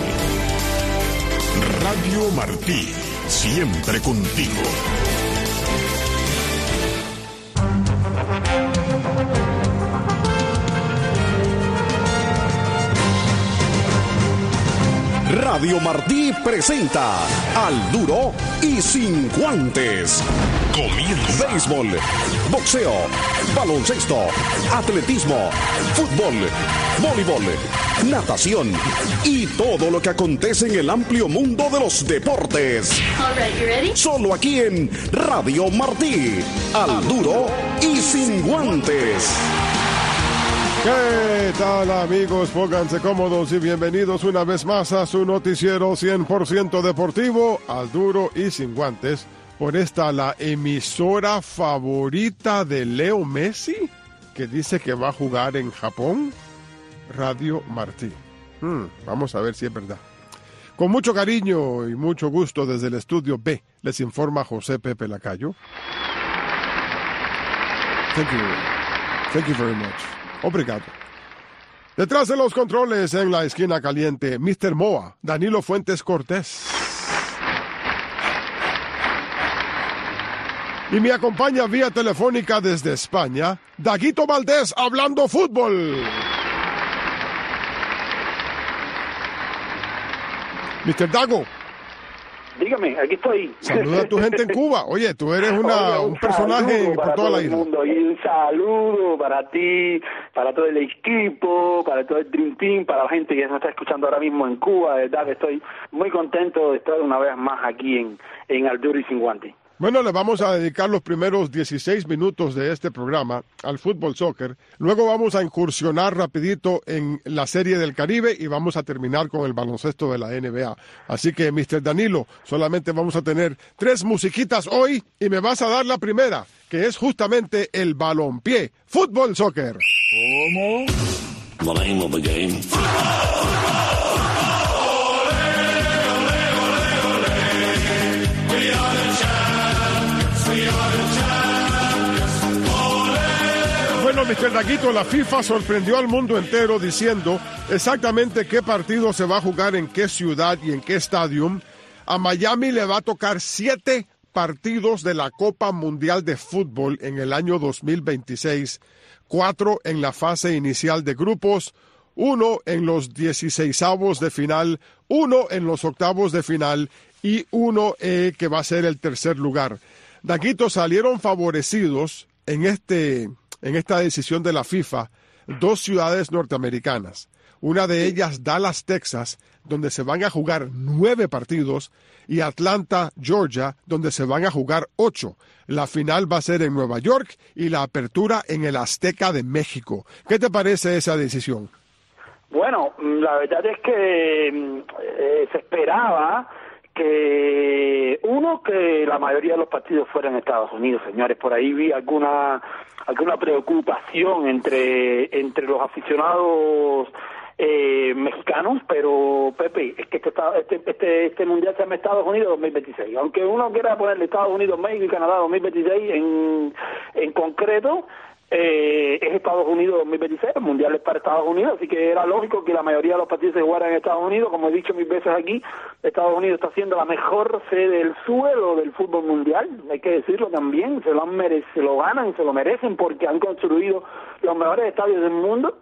Radio Martí. Siempre contigo.
Radio Martí presenta Al Duro y Sin Guantes.
Comienza.
Béisbol, boxeo, baloncesto, atletismo, fútbol, voleibol, natación y todo lo que acontece en el amplio mundo de los deportes.
All right, you ready?
Solo aquí en Radio Martí. Al Duro y Sin Guantes.
¿Qué tal, amigos? Pónganse cómodos y bienvenidos una vez más a su noticiero 100% deportivo, Al Duro y Sin Guantes, por esta la emisora favorita de Leo Messi, que dice que va a jugar en Japón, Radio Martí. Vamos a ver si es verdad. Con mucho cariño y mucho gusto desde el estudio B, les informa José Pepe Lacayo. Thank you very much. Obrigado. Detrás de los controles, en la esquina caliente, Mr. Moa, Danilo Fuentes Cortés. Y me acompaña vía telefónica desde España, Daguito Valdés, hablando fútbol. Mr. Dago.
Dígame, aquí estoy.
Saluda a tu gente en Cuba. Oye, tú eres un personaje por toda la isla.
Y un saludo para ti, para todo el equipo, para todo el Dream Team, para la gente que nos está escuchando ahora mismo en Cuba. De verdad que estoy muy contento de estar una vez más aquí en Al Duro y Sin Guantes.
Bueno, le vamos a dedicar los primeros 16 minutos de este programa al fútbol soccer. Luego vamos a incursionar rapidito en la Serie del Caribe y vamos a terminar con el baloncesto de la NBA. Así que, Mr. Danilo, solamente vamos a tener 3 musiquitas hoy y me vas a dar la primera, que es justamente el balompié, fútbol soccer.
¿Cómo? The name of the game.
Bueno, Mr. Daguito, la FIFA sorprendió al mundo entero diciendo exactamente qué partido se va a jugar en qué ciudad y en qué estadio. A Miami le va a tocar 7 partidos de la Copa Mundial de Fútbol en el año 2026, 4 en la fase inicial de grupos, 1 en los 16avos de final, 1 en los octavos de final y 1 que va a ser el tercer lugar. Daguito, salieron favorecidos en esta decisión de la FIFA 2 ciudades norteamericanas. Una de ellas, Dallas, Texas, donde se van a jugar 9 partidos, y Atlanta, Georgia, donde se van a jugar 8. La final va a ser en Nueva York y la apertura en el Azteca de México. ¿Qué te parece esa decisión?
Bueno, la verdad es que se esperaba que la mayoría de los partidos fueran en Estados Unidos, señores. Por ahí vi alguna preocupación entre los aficionados mexicanos, pero Pepe, es que este mundial se llama Estados Unidos 2026. Aunque uno quiera ponerle Estados Unidos, México y Canadá 2026 en concreto, es Estados Unidos 2026, el mundial es para Estados Unidos, así que era lógico que la mayoría de los partidos se jugaran en Estados Unidos. Como he dicho mil veces aquí, Estados Unidos está siendo la mejor sede del suelo del fútbol mundial, hay que decirlo también, se lo ganan, se lo merecen, porque han construido los mejores estadios del mundo,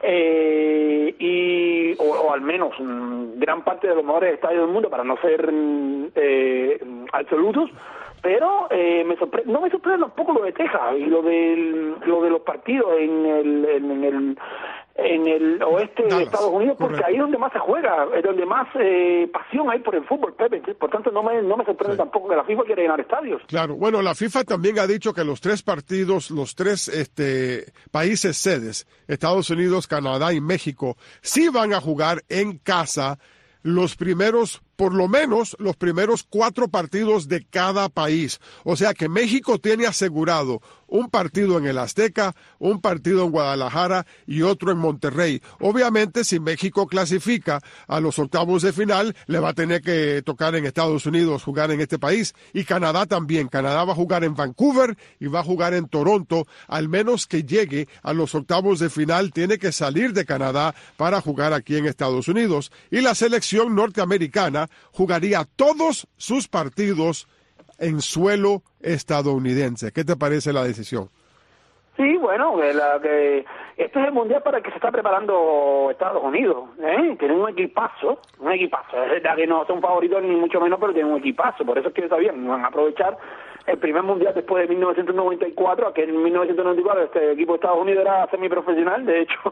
o al menos gran parte de los mejores estadios del mundo, para no ser absolutos. Pero no me sorprende tampoco lo de Texas y lo de los partidos en en el oeste
Dallas,
de Estados Unidos, porque
correcto.
ahí es donde más se juega, es donde más pasión hay por el fútbol, Pepe. Por tanto, no me sorprende tampoco que la FIFA quiera llenar estadios.
Claro, bueno, la FIFA también ha dicho que los tres partidos, los tres países sedes, Estados Unidos, Canadá y México, sí van a jugar en casa los primeros, por lo menos los primeros 4 partidos de cada país. O sea que México tiene asegurado un partido en el Azteca, un partido en Guadalajara y otro en Monterrey. Obviamente, si México clasifica a los octavos de final, le va a tener que tocar en Estados Unidos jugar en este país. Y Canadá también. Canadá va a jugar en Vancouver y va a jugar en Toronto. Al menos que llegue a los octavos de final, tiene que salir de Canadá para jugar aquí en Estados Unidos. Y la selección norteamericana jugaría todos sus partidos en suelo estadounidense. ¿Qué te parece la decisión?
Sí, bueno, este es el mundial para el que se está preparando Estados Unidos, ¿eh? Tienen un equipazo, es verdad que no son favoritos ni mucho menos, pero tienen un equipazo, por eso es que sabían, van a aprovechar el primer mundial después de 1994, que en 1994 este equipo de Estados Unidos era semiprofesional, de hecho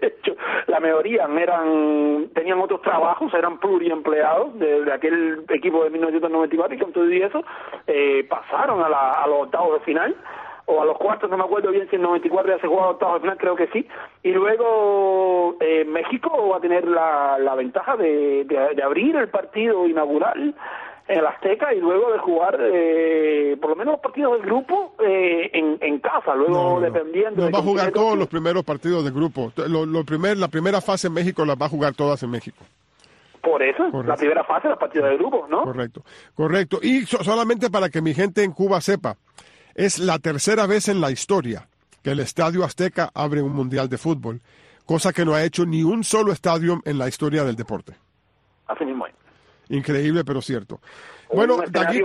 la mayoría tenían otros trabajos, eran pluriempleados de aquel equipo de 1994, y con todo y eso pasaron a los octavos de final, o a los cuartos, no me acuerdo bien si en 94 ya se jugaba octavos de final, creo que sí, y luego México va a tener la ventaja de abrir el partido inaugural en el Azteca y luego de jugar por lo menos los partidos del grupo en casa, luego dependiendo...
No va a jugar todos los primeros partidos del grupo. La primera fase en México la va a jugar todas en México.
Por eso, correcto. La primera fase, los partidos del grupo, ¿no?
Correcto. Y solamente para que mi gente en Cuba sepa, es la tercera vez en la historia que el Estadio Azteca abre un mundial de fútbol, cosa que no ha hecho ni un solo estadio en la historia del deporte.
Así mismo es.
Increíble, pero cierto. Bueno,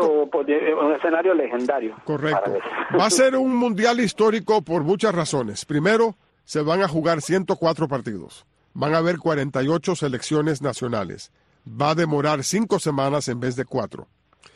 un escenario legendario.
Correcto. Va a ser un mundial histórico por muchas razones. Primero, se van a jugar 104 partidos. Van a haber 48 selecciones nacionales. Va a demorar 5 semanas en vez de 4.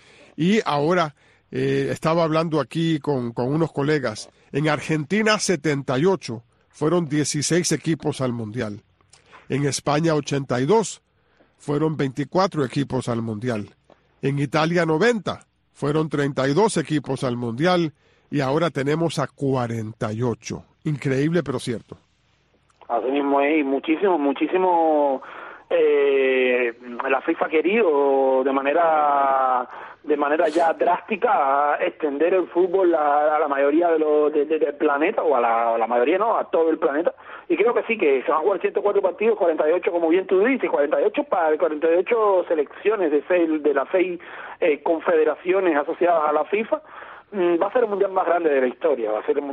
Y ahora, estaba hablando aquí con unos colegas. En Argentina, 78. Fueron 16 equipos al mundial. En España, 82. Fueron 24 equipos al mundial. En Italia 90, fueron 32 equipos al mundial y ahora tenemos a 48. Increíble, pero cierto.
Así mismo es, y muchísimo la FIFA ha querido de manera ya drástica extender el fútbol a la mayoría del planeta, o a la mayoría no, a todo el planeta, y creo que sí, que se van a jugar 104 partidos, 48 como bien tú dices, 48 selecciones de las 6 confederaciones asociadas a la FIFA. Va a ser el mundial más grande de la historia,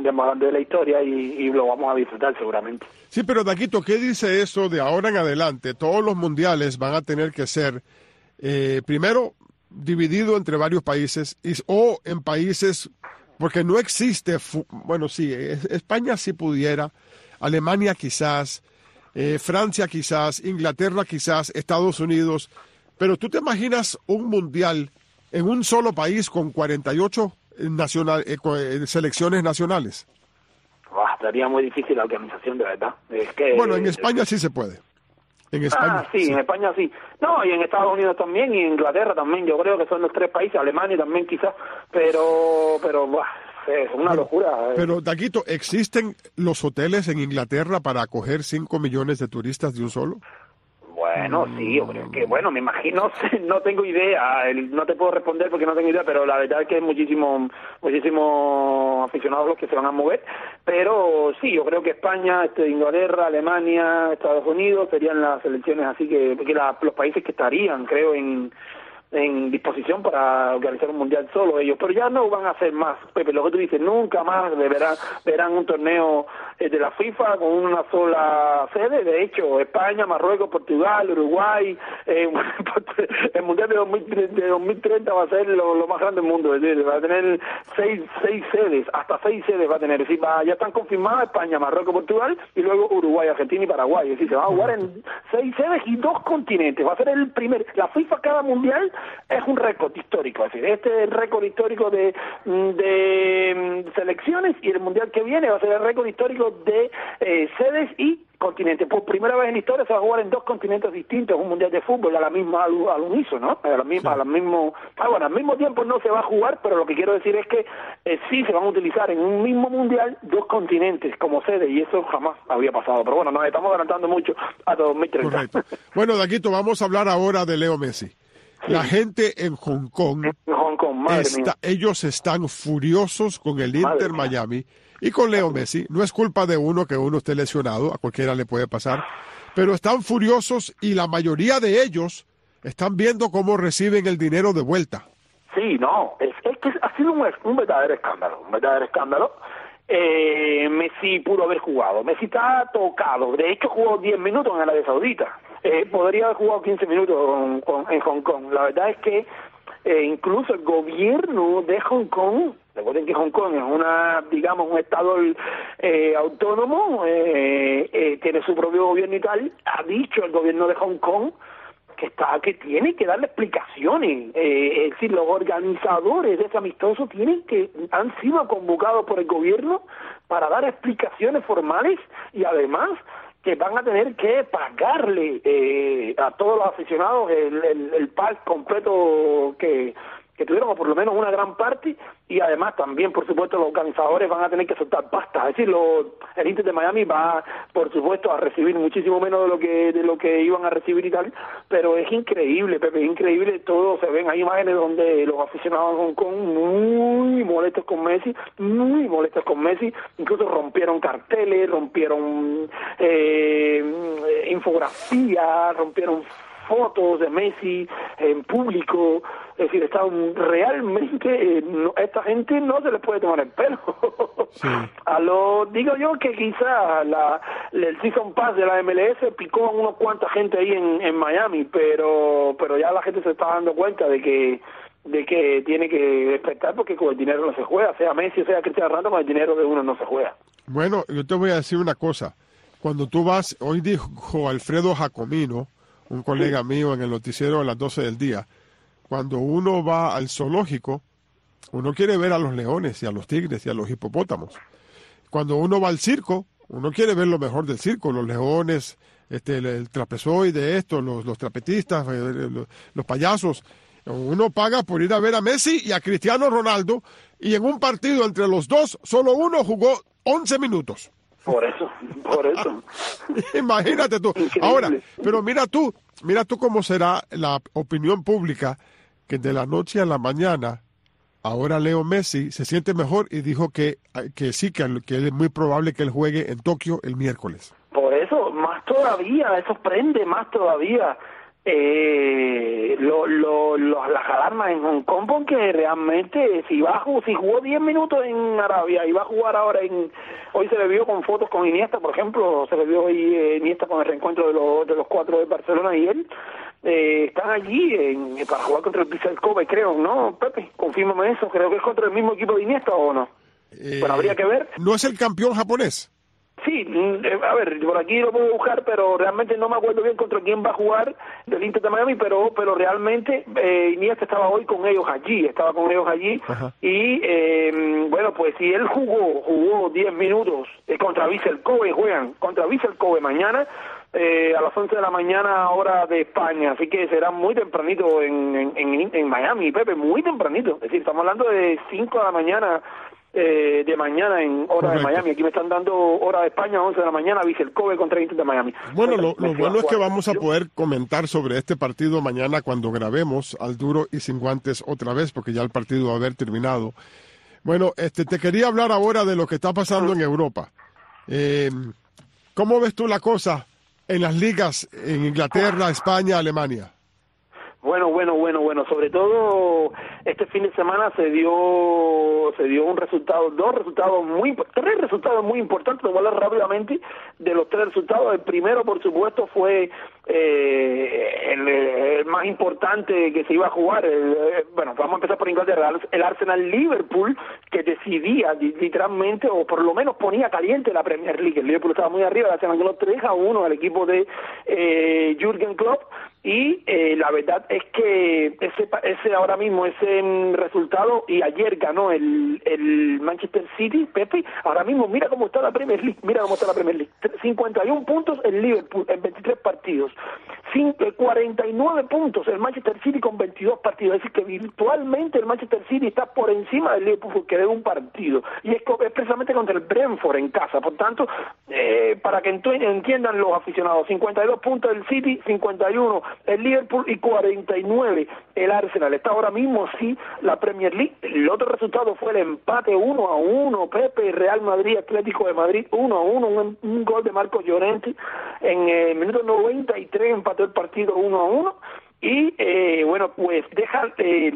y lo vamos a disfrutar seguramente.
Sí, pero Daquito, ¿qué dice eso de ahora en adelante? Todos los mundiales van a tener que ser, primero, dividido entre varios países, o en países, porque no existe, bueno, sí, España sí pudiera, Alemania quizás, Francia quizás, Inglaterra quizás, Estados Unidos, pero ¿tú te imaginas un mundial en un solo país con 48 selecciones nacionales?
Estaría muy difícil la organización, de verdad.
Bueno, en España sí se puede. En España,
sí, en España sí. No, y en Estados Unidos también, y en Inglaterra también. Yo creo que son los 3 países, Alemania también quizás, pero es una locura.
Pero, Daquito, ¿existen los hoteles en Inglaterra para acoger 5 millones de turistas de un solo?
Bueno, sí, yo creo que, me imagino, no tengo idea, no te puedo responder porque no tengo idea, pero la verdad es que hay muchísimos aficionados los que se van a mover, pero sí, yo creo que España, Inglaterra, Alemania, Estados Unidos serían las selecciones, así que los países que estarían, creo, en disposición para organizar un mundial solo ellos, pero ya no van a hacer más, Pepe, lo que tú dices, nunca más verán un torneo de la FIFA con una sola sede. De hecho, España, Marruecos, Portugal, Uruguay, el mundial de 2030 va a ser lo más grande del mundo, es decir, va a tener 6 sedes, hasta 6 sedes va a tener, es decir, ya están confirmadas España, Marruecos, Portugal, y luego Uruguay, Argentina y Paraguay, es decir, se va a jugar en 6 sedes y 2 continentes, va a ser el primer, la FIFA cada mundial es un récord histórico, es decir, este es el récord histórico de selecciones, y el mundial que viene va a ser el récord histórico de sedes y continentes. Por primera vez en la historia se va a jugar en 2 continentes distintos, un mundial de fútbol al unísono, ¿no? Al mismo tiempo no se va a jugar, pero lo que quiero decir es que sí se van a utilizar en un mismo mundial 2 continentes como sede, y eso jamás había pasado. Pero bueno, nos estamos adelantando mucho a 2030.
Correcto. Bueno, Daguito, vamos a hablar ahora de Leo Messi. La gente en Hong Kong, ellos están furiosos con el Inter Miami y con Leo Messi. No es culpa de uno que uno esté lesionado, a cualquiera le puede pasar, pero están furiosos y la mayoría de ellos están viendo cómo reciben el dinero de vuelta.
Sí, no, es que ha sido un verdadero escándalo. Messi pudo haber jugado. Messi está tocado. De hecho, jugó 10 minutos en Arabia Saudita. Podría haber jugado 15 minutos en Hong Kong. La verdad es que incluso el gobierno de Hong Kong, recuerden que Hong Kong es un estado autónomo, tiene su propio gobierno y tal, ha dicho el gobierno de Hong Kong que tiene que darle explicaciones. Es decir, los organizadores de ese amistoso han sido convocados por el gobierno para dar explicaciones formales y además que van a tener que pagarle a todos los aficionados el pack completo que tuvieron, o por lo menos una gran parte, y además también, por supuesto, los organizadores van a tener que soltar pasta. Es decir, el Inter de Miami va, por supuesto, a recibir muchísimo menos de lo que iban a recibir y tal, pero es increíble, Pepe, es increíble. Todo se ven, hay imágenes donde los aficionados de Hong Kong muy molestos con Messi, incluso rompieron carteles, rompieron infografías, rompieron fotos de Messi en público. Es decir, realmente esta gente no se les puede tomar el pelo. Sí. Digo yo que quizá el Season Pass de la MLS picó a unos cuanta gente ahí en Miami, pero ya la gente se está dando cuenta de que tiene que despertar, porque con el dinero no se juega, sea Messi o sea Cristiano Ronaldo, con el dinero de uno no se juega.
Bueno, yo te voy a decir una cosa. Cuando tú vas, hoy dijo Alfredo Jacomino, un colega mío en el noticiero a las 12 del día, cuando uno va al zoológico, uno quiere ver a los leones y a los tigres y a los hipopótamos. Cuando uno va al circo, uno quiere ver lo mejor del circo, los leones, el trapezoide, los trapetistas, los payasos. Uno paga por ir a ver a Messi y a Cristiano Ronaldo, y en un partido entre los dos, solo uno jugó 11 minutos.
Por eso.
Imagínate tú. Increíble. Ahora, pero mira tú cómo será la opinión pública, que de la noche a la mañana, ahora Leo Messi se siente mejor y dijo que sí, que es muy probable que él juegue en Tokio el miércoles.
Por eso, más todavía, eso prende más todavía las alarmas en Hong Kong, porque realmente si jugó 10 minutos en Arabia y va a jugar ahora hoy se le vio con fotos con Iniesta, por ejemplo, se le vio hoy Iniesta con el reencuentro de los 4 de Barcelona y él, están allí para jugar contra el Vissel Kobe, creo, ¿no, Pepe? Confírmame eso, creo que es contra el mismo equipo de Iniesta, ¿o no? Bueno, habría que ver.
¿No es el campeón japonés?
Sí, a ver, por aquí lo puedo buscar, pero realmente no me acuerdo bien contra quién va a jugar del Inter de Miami, pero realmente Iniesta estaba hoy con ellos allí, Ajá. Y bueno, pues si él jugó 10 minutos contra Vissel Kobe, juegan contra Vissel Kobe mañana a las 11 de la mañana hora de España, así que será muy tempranito en Miami, Pepe, muy tempranito, es decir, estamos hablando de 5 de la mañana de mañana en hora de Miami. Aquí me están dando hora de España, 11 de la mañana, Vissel Kobe contra Inter de Miami.
Bueno, lo bueno es que vamos a poder comentar sobre este partido mañana cuando grabemos Al Duro y Sin Guantes otra vez, porque ya el partido va a haber terminado. Bueno, te quería hablar ahora de lo que está pasando en Europa. ¿Cómo ves tú la cosa en las ligas en Inglaterra, España, Alemania?
Bueno. Sobre todo este fin de semana se dio un resultado, tres resultados muy importantes. Lo voy a hablar rápidamente de los 3 resultados. El primero, por supuesto, fue el más importante que se iba a jugar, bueno, vamos a empezar por Inglaterra, el Arsenal-Liverpool, que decidía literalmente, o por lo menos ponía caliente la Premier League. El Liverpool estaba muy arriba, el Arsenal ganó 3-1 al equipo de Jürgen Klopp, y la verdad es que ese ahora mismo, ese resultado, y ayer ganó el Manchester City, Pepe, ahora mismo mira cómo está la Premier League, 51 puntos el Liverpool en 23 partidos, 49 puntos el Manchester City con 22 partidos, es decir que virtualmente el Manchester City está por encima del Liverpool porque debe un partido, y es precisamente contra el Brentford en casa. Por tanto, para que entiendan los aficionados, 52 puntos el City, 51 el Liverpool y 49 el Arsenal. Está ahora mismo sí la Premier League. El otro resultado fue el empate 1-1, Pepe, Real Madrid, Atlético de Madrid 1-1, un gol de Marcos Llorente en el minuto 93, empató el partido 1-1. Y bueno, pues deja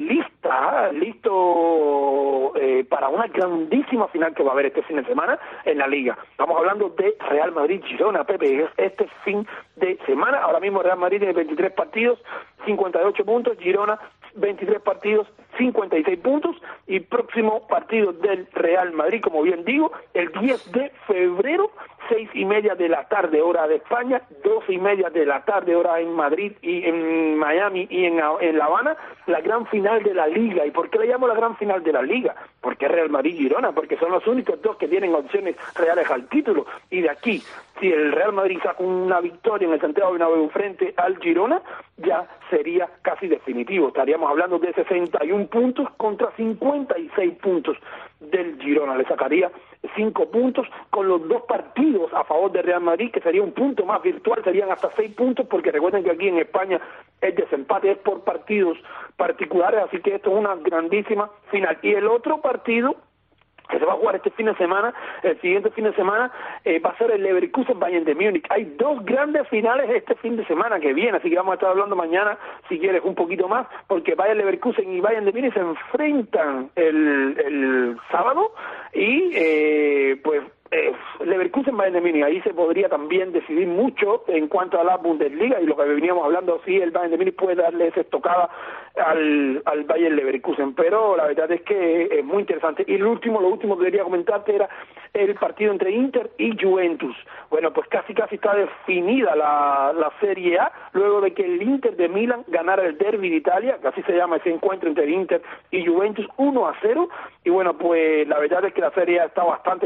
listo para una grandísima final que va a haber este fin de semana en la Liga. Estamos hablando de Real Madrid-Girona, Pepe, este fin de semana. Ahora mismo Real Madrid tiene 23 partidos, 58 puntos, Girona 23 partidos, 56 puntos, y próximo partido del Real Madrid, como bien digo, el 10 de febrero, 6:30 de la tarde, hora de España, 12:30 de la tarde, hora en Madrid y en Miami y en La Habana, la gran final de la Liga. ¿Y por qué le llamo la gran final de la Liga? Porque es Real Madrid-Girona, porque son los únicos dos que tienen opciones reales al título, y de aquí, si el Real Madrid saca una victoria en el Santiago Bernabéu frente al Girona, ya sería casi definitivo. Estaríamos hablando de 61 puntos contra 56 puntos del Girona. Le sacaría 5 puntos con los dos partidos a favor de Real Madrid, que sería un punto más virtual, serían hasta 6 puntos, porque recuerden que aquí en España el desempate es por partidos particulares, así que esto es una grandísima final. Y el otro partido que se va a jugar este fin de semana, el siguiente fin de semana, va a ser el Leverkusen-Bayern de Múnich. Hay dos grandes finales este fin de semana que viene, así que vamos a estar hablando mañana, si quieres, un poquito más, porque Bayern Leverkusen y Bayern de Múnich se enfrentan el sábado, y pues Leverkusen Bayern de Múnich, ahí se podría también decidir mucho en cuanto a la Bundesliga, y lo que veníamos hablando, sí, el Bayern de Múnich puede darle esa estocada al Bayern Leverkusen, pero la verdad es que es muy interesante. Y lo último que quería comentarte era el partido entre Inter y Juventus. Bueno, pues casi está definida la Serie A, luego de que el Inter de Milán ganara el Derby de Italia, que así se llama ese encuentro entre Inter y Juventus, 1-0, y bueno, pues la verdad es que la Serie A está bastante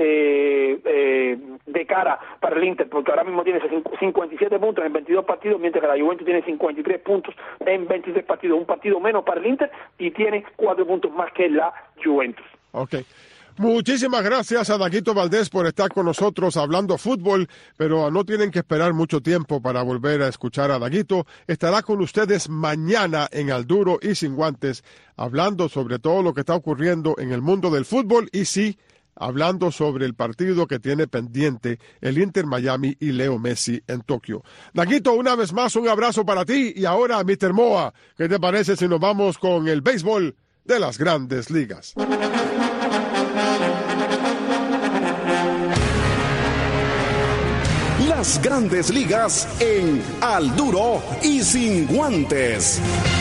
de cara para el Inter, porque ahora mismo tiene 57 puntos en 22 partidos, mientras que la Juventus tiene 53 puntos en 23 partidos, un partido menos para el Inter, y tiene 4 puntos más que la Juventus.
Okay. Muchísimas gracias a Daguito Valdés por estar con nosotros hablando fútbol, pero no tienen que esperar mucho tiempo para volver a escuchar a Daguito. Estará con ustedes mañana en Al Duro y Sin Guantes, hablando sobre todo lo que está ocurriendo en el mundo del fútbol, y sí, hablando sobre el partido que tiene pendiente el Inter Miami y Leo Messi en Tokio. Daguito, una vez más, un abrazo para ti, y ahora, Mr. Moa, ¿qué te parece si nos vamos con el béisbol de las Grandes Ligas?
Las Grandes Ligas en Al Duro y Sin Guantes.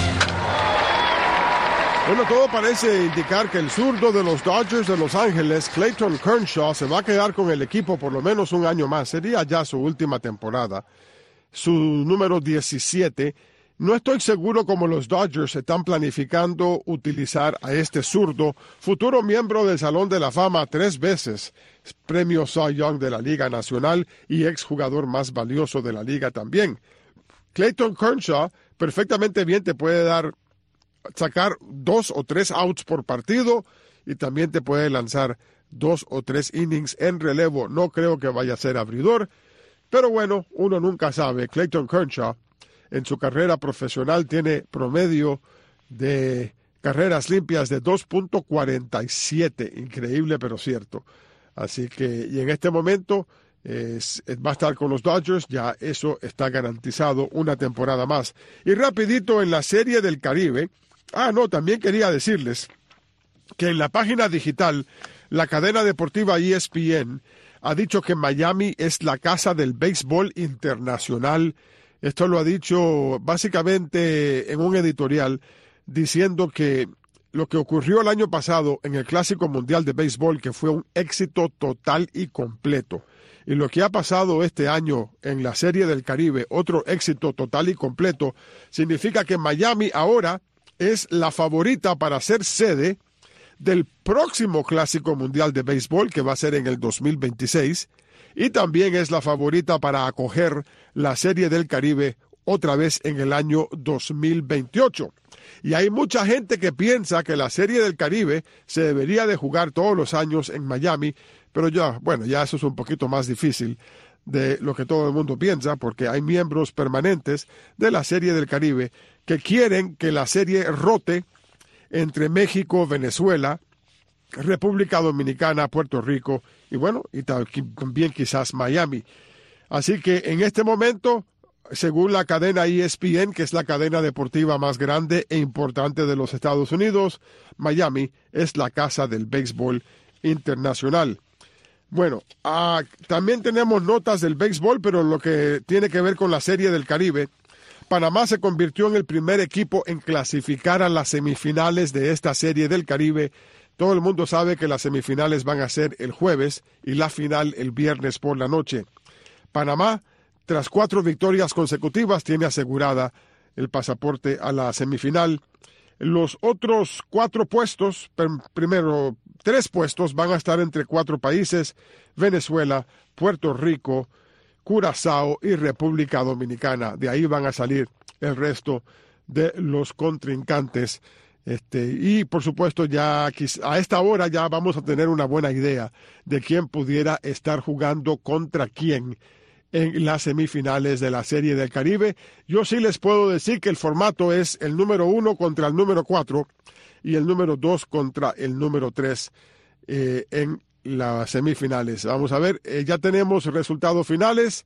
Bueno, todo parece indicar que el zurdo de los Dodgers de Los Ángeles, Clayton Kershaw, se va a quedar con el equipo por lo menos un año más. Sería ya su última temporada, su número 17. No estoy seguro cómo los Dodgers están planificando utilizar a este zurdo, futuro miembro del Salón de la Fama 3 veces, premio Cy Young de la Liga Nacional y exjugador más valioso de la liga también. Clayton Kershaw perfectamente bien te puede sacar 2 o 3 outs por partido, y también te puede lanzar 2 o 3 innings en relevo. No creo que vaya a ser abridor, pero bueno, uno nunca sabe. Clayton Kershaw en su carrera profesional tiene promedio de carreras limpias de 2.47, increíble pero cierto. Así que, y en este momento va a estar con los Dodgers, ya eso está garantizado, una temporada más. Y rapidito en la Serie del Caribe, también quería decirles que en la página digital, la cadena deportiva ESPN ha dicho que Miami es la casa del béisbol internacional Esto lo ha dicho básicamente en un editorial diciendo que lo que ocurrió el año pasado en el Clásico Mundial de Béisbol, que fue un éxito total y completo, y lo que ha pasado este año en la Serie del Caribe, otro éxito total y completo, significa que Miami ahora es la favorita para ser sede del próximo Clásico Mundial de Béisbol, que va a ser en el 2026, y también es la favorita para acoger la Serie del Caribe otra vez en el año 2028. Y hay mucha gente que piensa que la Serie del Caribe se debería de jugar todos los años en Miami, pero ya eso es un poquito más difícil de lo que todo el mundo piensa, porque hay miembros permanentes de la Serie del Caribe que quieren que la serie rote entre México, Venezuela, República Dominicana, Puerto Rico y también quizás Miami. Así que en este momento, según la cadena ESPN, que es la cadena deportiva más grande e importante de los Estados Unidos, Miami es la casa del béisbol internacional. Bueno, también tenemos notas del béisbol, pero lo que tiene que ver con la Serie del Caribe. Panamá se convirtió en el primer equipo en clasificar a las semifinales de esta Serie del Caribe. Todo el mundo sabe que las semifinales van a ser el jueves y la final el viernes por la noche. Panamá, tras 4 victorias consecutivas, tiene asegurada el pasaporte a la semifinal. Los otros 4 puestos, primero 3 puestos, van a estar entre 4 países: Venezuela, Puerto Rico, Curazao y República Dominicana. De ahí van a salir el resto de los contrincantes. Y por supuesto ya a esta hora ya vamos a tener una buena idea de quién pudiera estar jugando contra quién en las semifinales de la Serie del Caribe. Yo sí les puedo decir que el formato es el número 1 contra el número 4 y el número 2 contra el número 3 en las semifinales. Vamos a ver, ya tenemos resultados finales.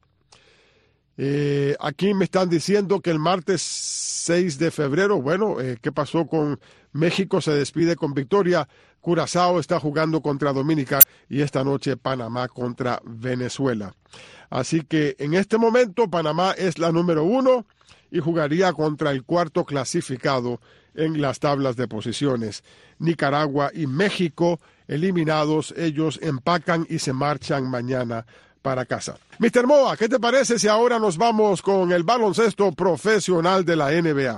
Aquí me están diciendo que el martes 6 de febrero, ¿qué pasó con México? Se despide con victoria. Curazao está jugando contra Dominicana y esta noche Panamá contra Venezuela. Así que en este momento Panamá es la número 1 y jugaría contra el 4º clasificado en las tablas de posiciones. Nicaragua y México eliminados, ellos empacan y se marchan mañana para casa. Mr. Moa, ¿qué te parece si ahora nos vamos con el baloncesto profesional de la NBA?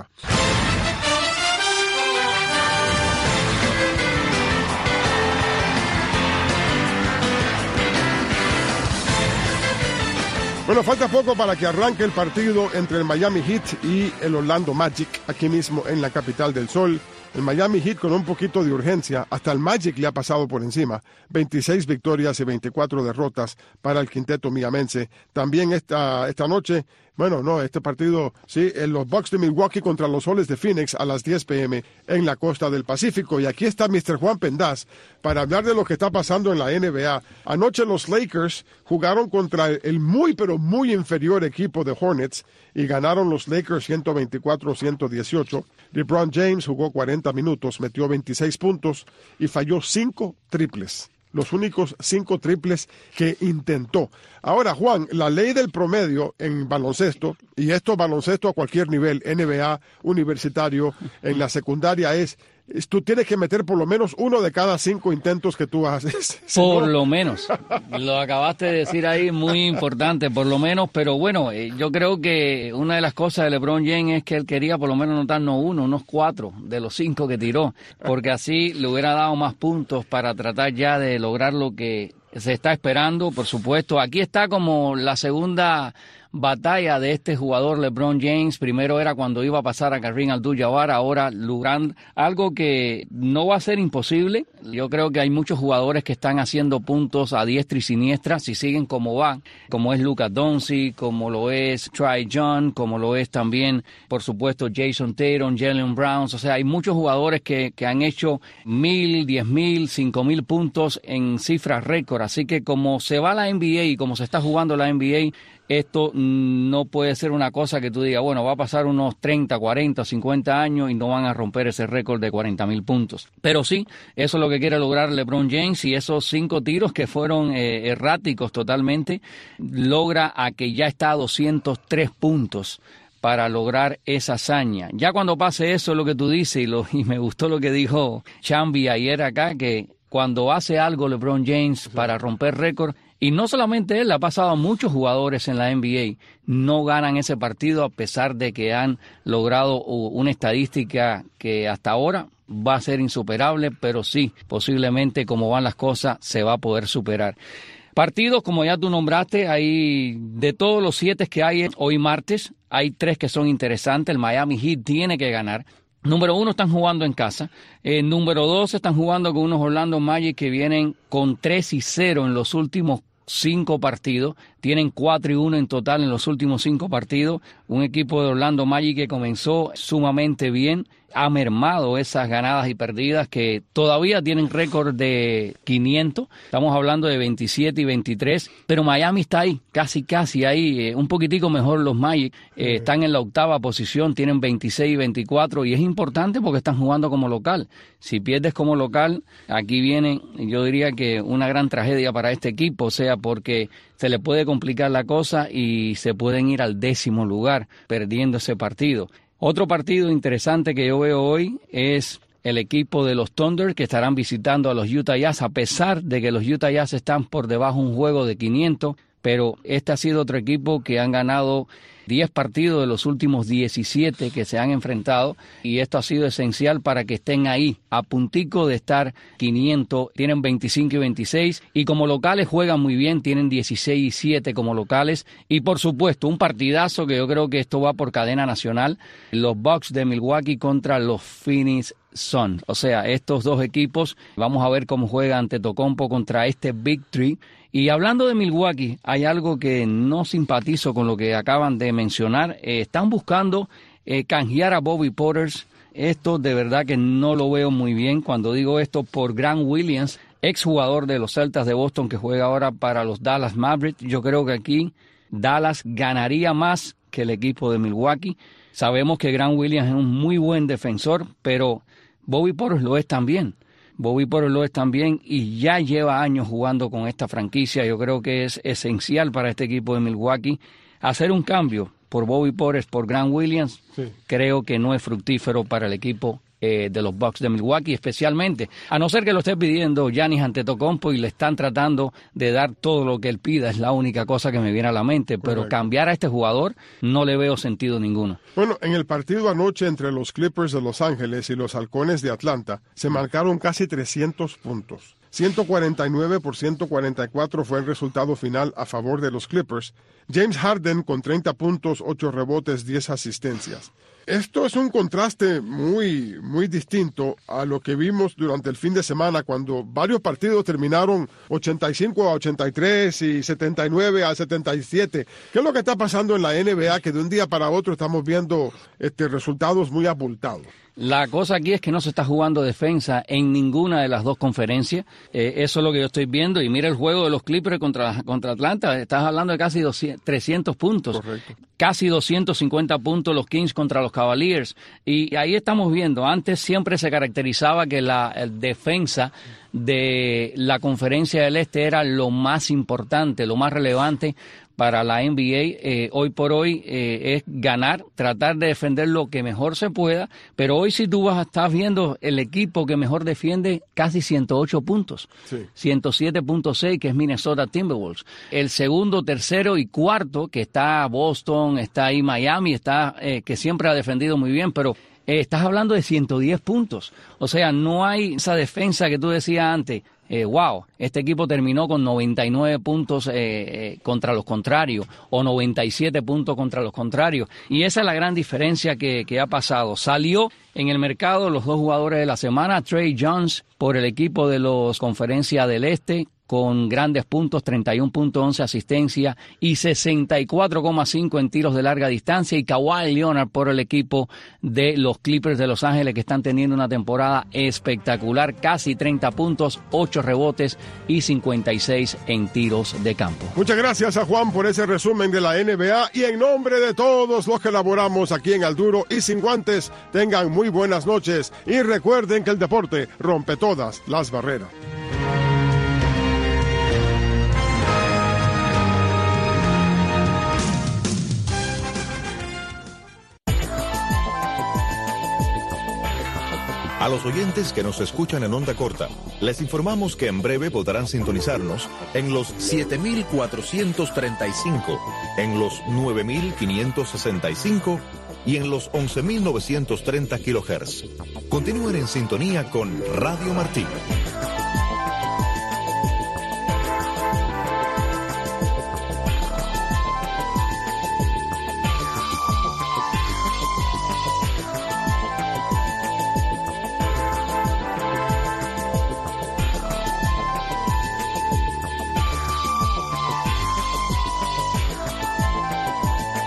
Bueno, falta poco para que arranque el partido entre el Miami Heat y el Orlando Magic, aquí mismo en la capital del sol. El Miami Heat con un poquito de urgencia, hasta el Magic le ha pasado por encima. 26 victorias y 24 derrotas para el quinteto miamense. También esta noche, este partido, sí, en los Bucks de Milwaukee contra los Soles de Phoenix a las 10 p.m. en la costa del Pacífico. Y aquí está Mr. Juan Pendaz para hablar de lo que está pasando en la NBA. Anoche los Lakers jugaron contra el muy, pero muy inferior equipo de Hornets y ganaron los Lakers 124-118. LeBron James jugó 40 minutos, metió 26 puntos y falló 5 triples. Los únicos 5 triples que intentó. Ahora, Juan, la ley del promedio en baloncesto, y esto baloncesto a cualquier nivel, NBA, universitario, en la secundaria tú tienes que meter por lo menos 1 de cada 5 intentos que tú haces.
Por lo menos. Lo acabaste de decir ahí, muy importante, por lo menos. Pero bueno, yo creo que una de las cosas de LeBron James es que él quería por lo menos anotar no 1, unos 4 de los 5 que tiró, porque así le hubiera dado más puntos para tratar ya de lograr lo que se está esperando, por supuesto. Aquí está como la segunda batalla de este jugador LeBron James. Primero era cuando iba a pasar a Kareem Abdul-Jabbar, ahora logrando algo que no va a ser imposible. Yo creo que hay muchos jugadores que están haciendo puntos a diestra y siniestra si siguen como van, como es Luka Doncic, como lo es Trae Young, como lo es también, por supuesto, Jason Tatum, Jaylen Brown. O sea, hay muchos jugadores que han hecho 1,000, 10,000, 5,000 puntos en cifras récord. Así que como se va la NBA y como se está jugando la NBA, esto no puede ser una cosa que tú digas, bueno, va a pasar unos 30, 40, 50 años y no van a romper ese récord de 40,000 puntos. Pero sí, eso es lo que quiere lograr LeBron James, y esos 5 tiros que fueron erráticos totalmente, logra a que ya está a 203 puntos para lograr esa hazaña. Ya cuando pase eso, lo que tú dices, y me gustó lo que dijo Chambi ayer acá, que cuando hace algo LeBron James para romper récord, y no solamente él, ha pasado a muchos jugadores en la NBA, no ganan ese partido a pesar de que han logrado una estadística que hasta ahora va a ser insuperable, pero sí, posiblemente como van las cosas, se va a poder superar. Partidos, como ya tú nombraste, hay de todos los 7 que hay hoy martes, hay 3 que son interesantes. El Miami Heat tiene que ganar. Número 1, están jugando en casa. Número 2, están jugando con unos Orlando Magic que vienen con 3-0 en los últimos 5 partidos. Tienen 4-1 en total en los últimos 5 partidos. Un equipo de Orlando Magic que comenzó sumamente bien. Ha mermado esas ganadas y perdidas que todavía tienen récord de 500. Estamos hablando de 27 y 23. Pero Miami está ahí, casi ahí. Un poquitico mejor los Magic. Están en la 8ª posición, tienen 26 y 24. Y es importante porque están jugando como local. Si pierdes como local, aquí viene, yo diría que una gran tragedia para este equipo. O sea, porque se le puede complicar la cosa y se pueden ir al 10º lugar perdiendo ese partido. Otro partido interesante que yo veo hoy es el equipo de los Thunder, que estarán visitando a los Utah Jazz, a pesar de que los Utah Jazz están por debajo un juego de 500, pero este ha sido otro equipo que han ganado 10 partidos de los últimos 17 que se han enfrentado, y esto ha sido esencial para que estén ahí, a puntico de estar 500, tienen 25 y 26, y como locales juegan muy bien, tienen 16 y 7 como locales, y por supuesto un partidazo que yo creo que esto va por cadena nacional, los Bucks de Milwaukee contra los Phoenix Suns. O sea, estos dos equipos, vamos a ver cómo juega Antetokounmpo contra este Big Three. Y hablando de Milwaukee, hay algo que no simpatizo con lo que acaban de mencionar. Están buscando canjear a Bobby Portis. Esto de verdad que no lo veo muy bien. Cuando digo esto, por Grant Williams, exjugador de los Celtics de Boston que juega ahora para los Dallas Mavericks. Yo creo que aquí Dallas ganaría más que el equipo de Milwaukee. Sabemos que Grant Williams es un muy buen defensor, pero Bobby Portis lo es también. Bobby Portis lo es también y ya lleva años jugando con esta franquicia. Yo creo que es esencial para este equipo de Milwaukee hacer un cambio por Bobby Portis, por Grant Williams. Sí. Creo que no es fructífero para el equipo de los Bucks de Milwaukee, especialmente, a no ser que lo esté pidiendo Giannis Antetokounmpo y le están tratando de dar todo lo que él pida, es la única cosa que me viene a la mente, pero correcto, cambiar a este jugador no le veo sentido ninguno.
Bueno, en el partido anoche entre los Clippers de Los Ángeles y los Halcones de Atlanta, se marcaron casi 300 puntos. 149 por 144 fue el resultado final a favor de los Clippers. James Harden con 30 puntos, 8 rebotes, 10 asistencias. Esto es un contraste muy distinto a lo que vimos durante el fin de semana, cuando varios partidos terminaron 85 a 83 y 79 a 77. ¿Qué es lo que está pasando en la NBA, que de un día para otro estamos viendo resultados muy abultados?
La cosa aquí es que no se está jugando defensa en ninguna de las dos conferencias. Eso es lo que yo estoy viendo. Y mira el juego de los Clippers contra Atlanta. Estás hablando de casi 300 puntos. Correcto. Casi 250 puntos los Kings contra los Cavaliers. Y ahí estamos viendo. Antes siempre se caracterizaba que la defensa de la Conferencia del Este era lo más importante, lo más relevante para la NBA. Hoy por hoy es ganar, tratar de defender lo que mejor se pueda, pero hoy si tú estás viendo el equipo que mejor defiende casi 108 puntos, sí. 107.6 que es Minnesota Timberwolves. El segundo, tercero y cuarto que está Boston, está ahí Miami, está que siempre ha defendido muy bien, pero estás hablando de 110 puntos. O sea, no hay esa defensa que tú decías antes. Wow, este equipo terminó con 99 puntos contra los contrarios o 97 puntos contra los contrarios. Y esa es la gran diferencia que ha pasado. Salió en el mercado los dos jugadores de la semana, Trey Jones por el equipo de los Conferencias del Este, con grandes puntos, 31 puntos, 11 asistencias y 64,5 en tiros de larga distancia. Y Kawhi Leonard por el equipo de los Clippers de Los Ángeles, que están teniendo una temporada espectacular, casi 30 puntos, 8 rebotes y 56 en tiros de campo.
Muchas gracias a Juan por ese resumen de la NBA, y en nombre de todos los que laboramos aquí en Al Duro y Sin Guantes, tengan muy buenas noches y recuerden que el deporte rompe todas las barreras.
A los oyentes que nos escuchan en onda corta, les informamos que en breve podrán sintonizarnos en los 7.435, en los 9.565 y en los 11.930 kHz. Continúen en sintonía con Radio Martí.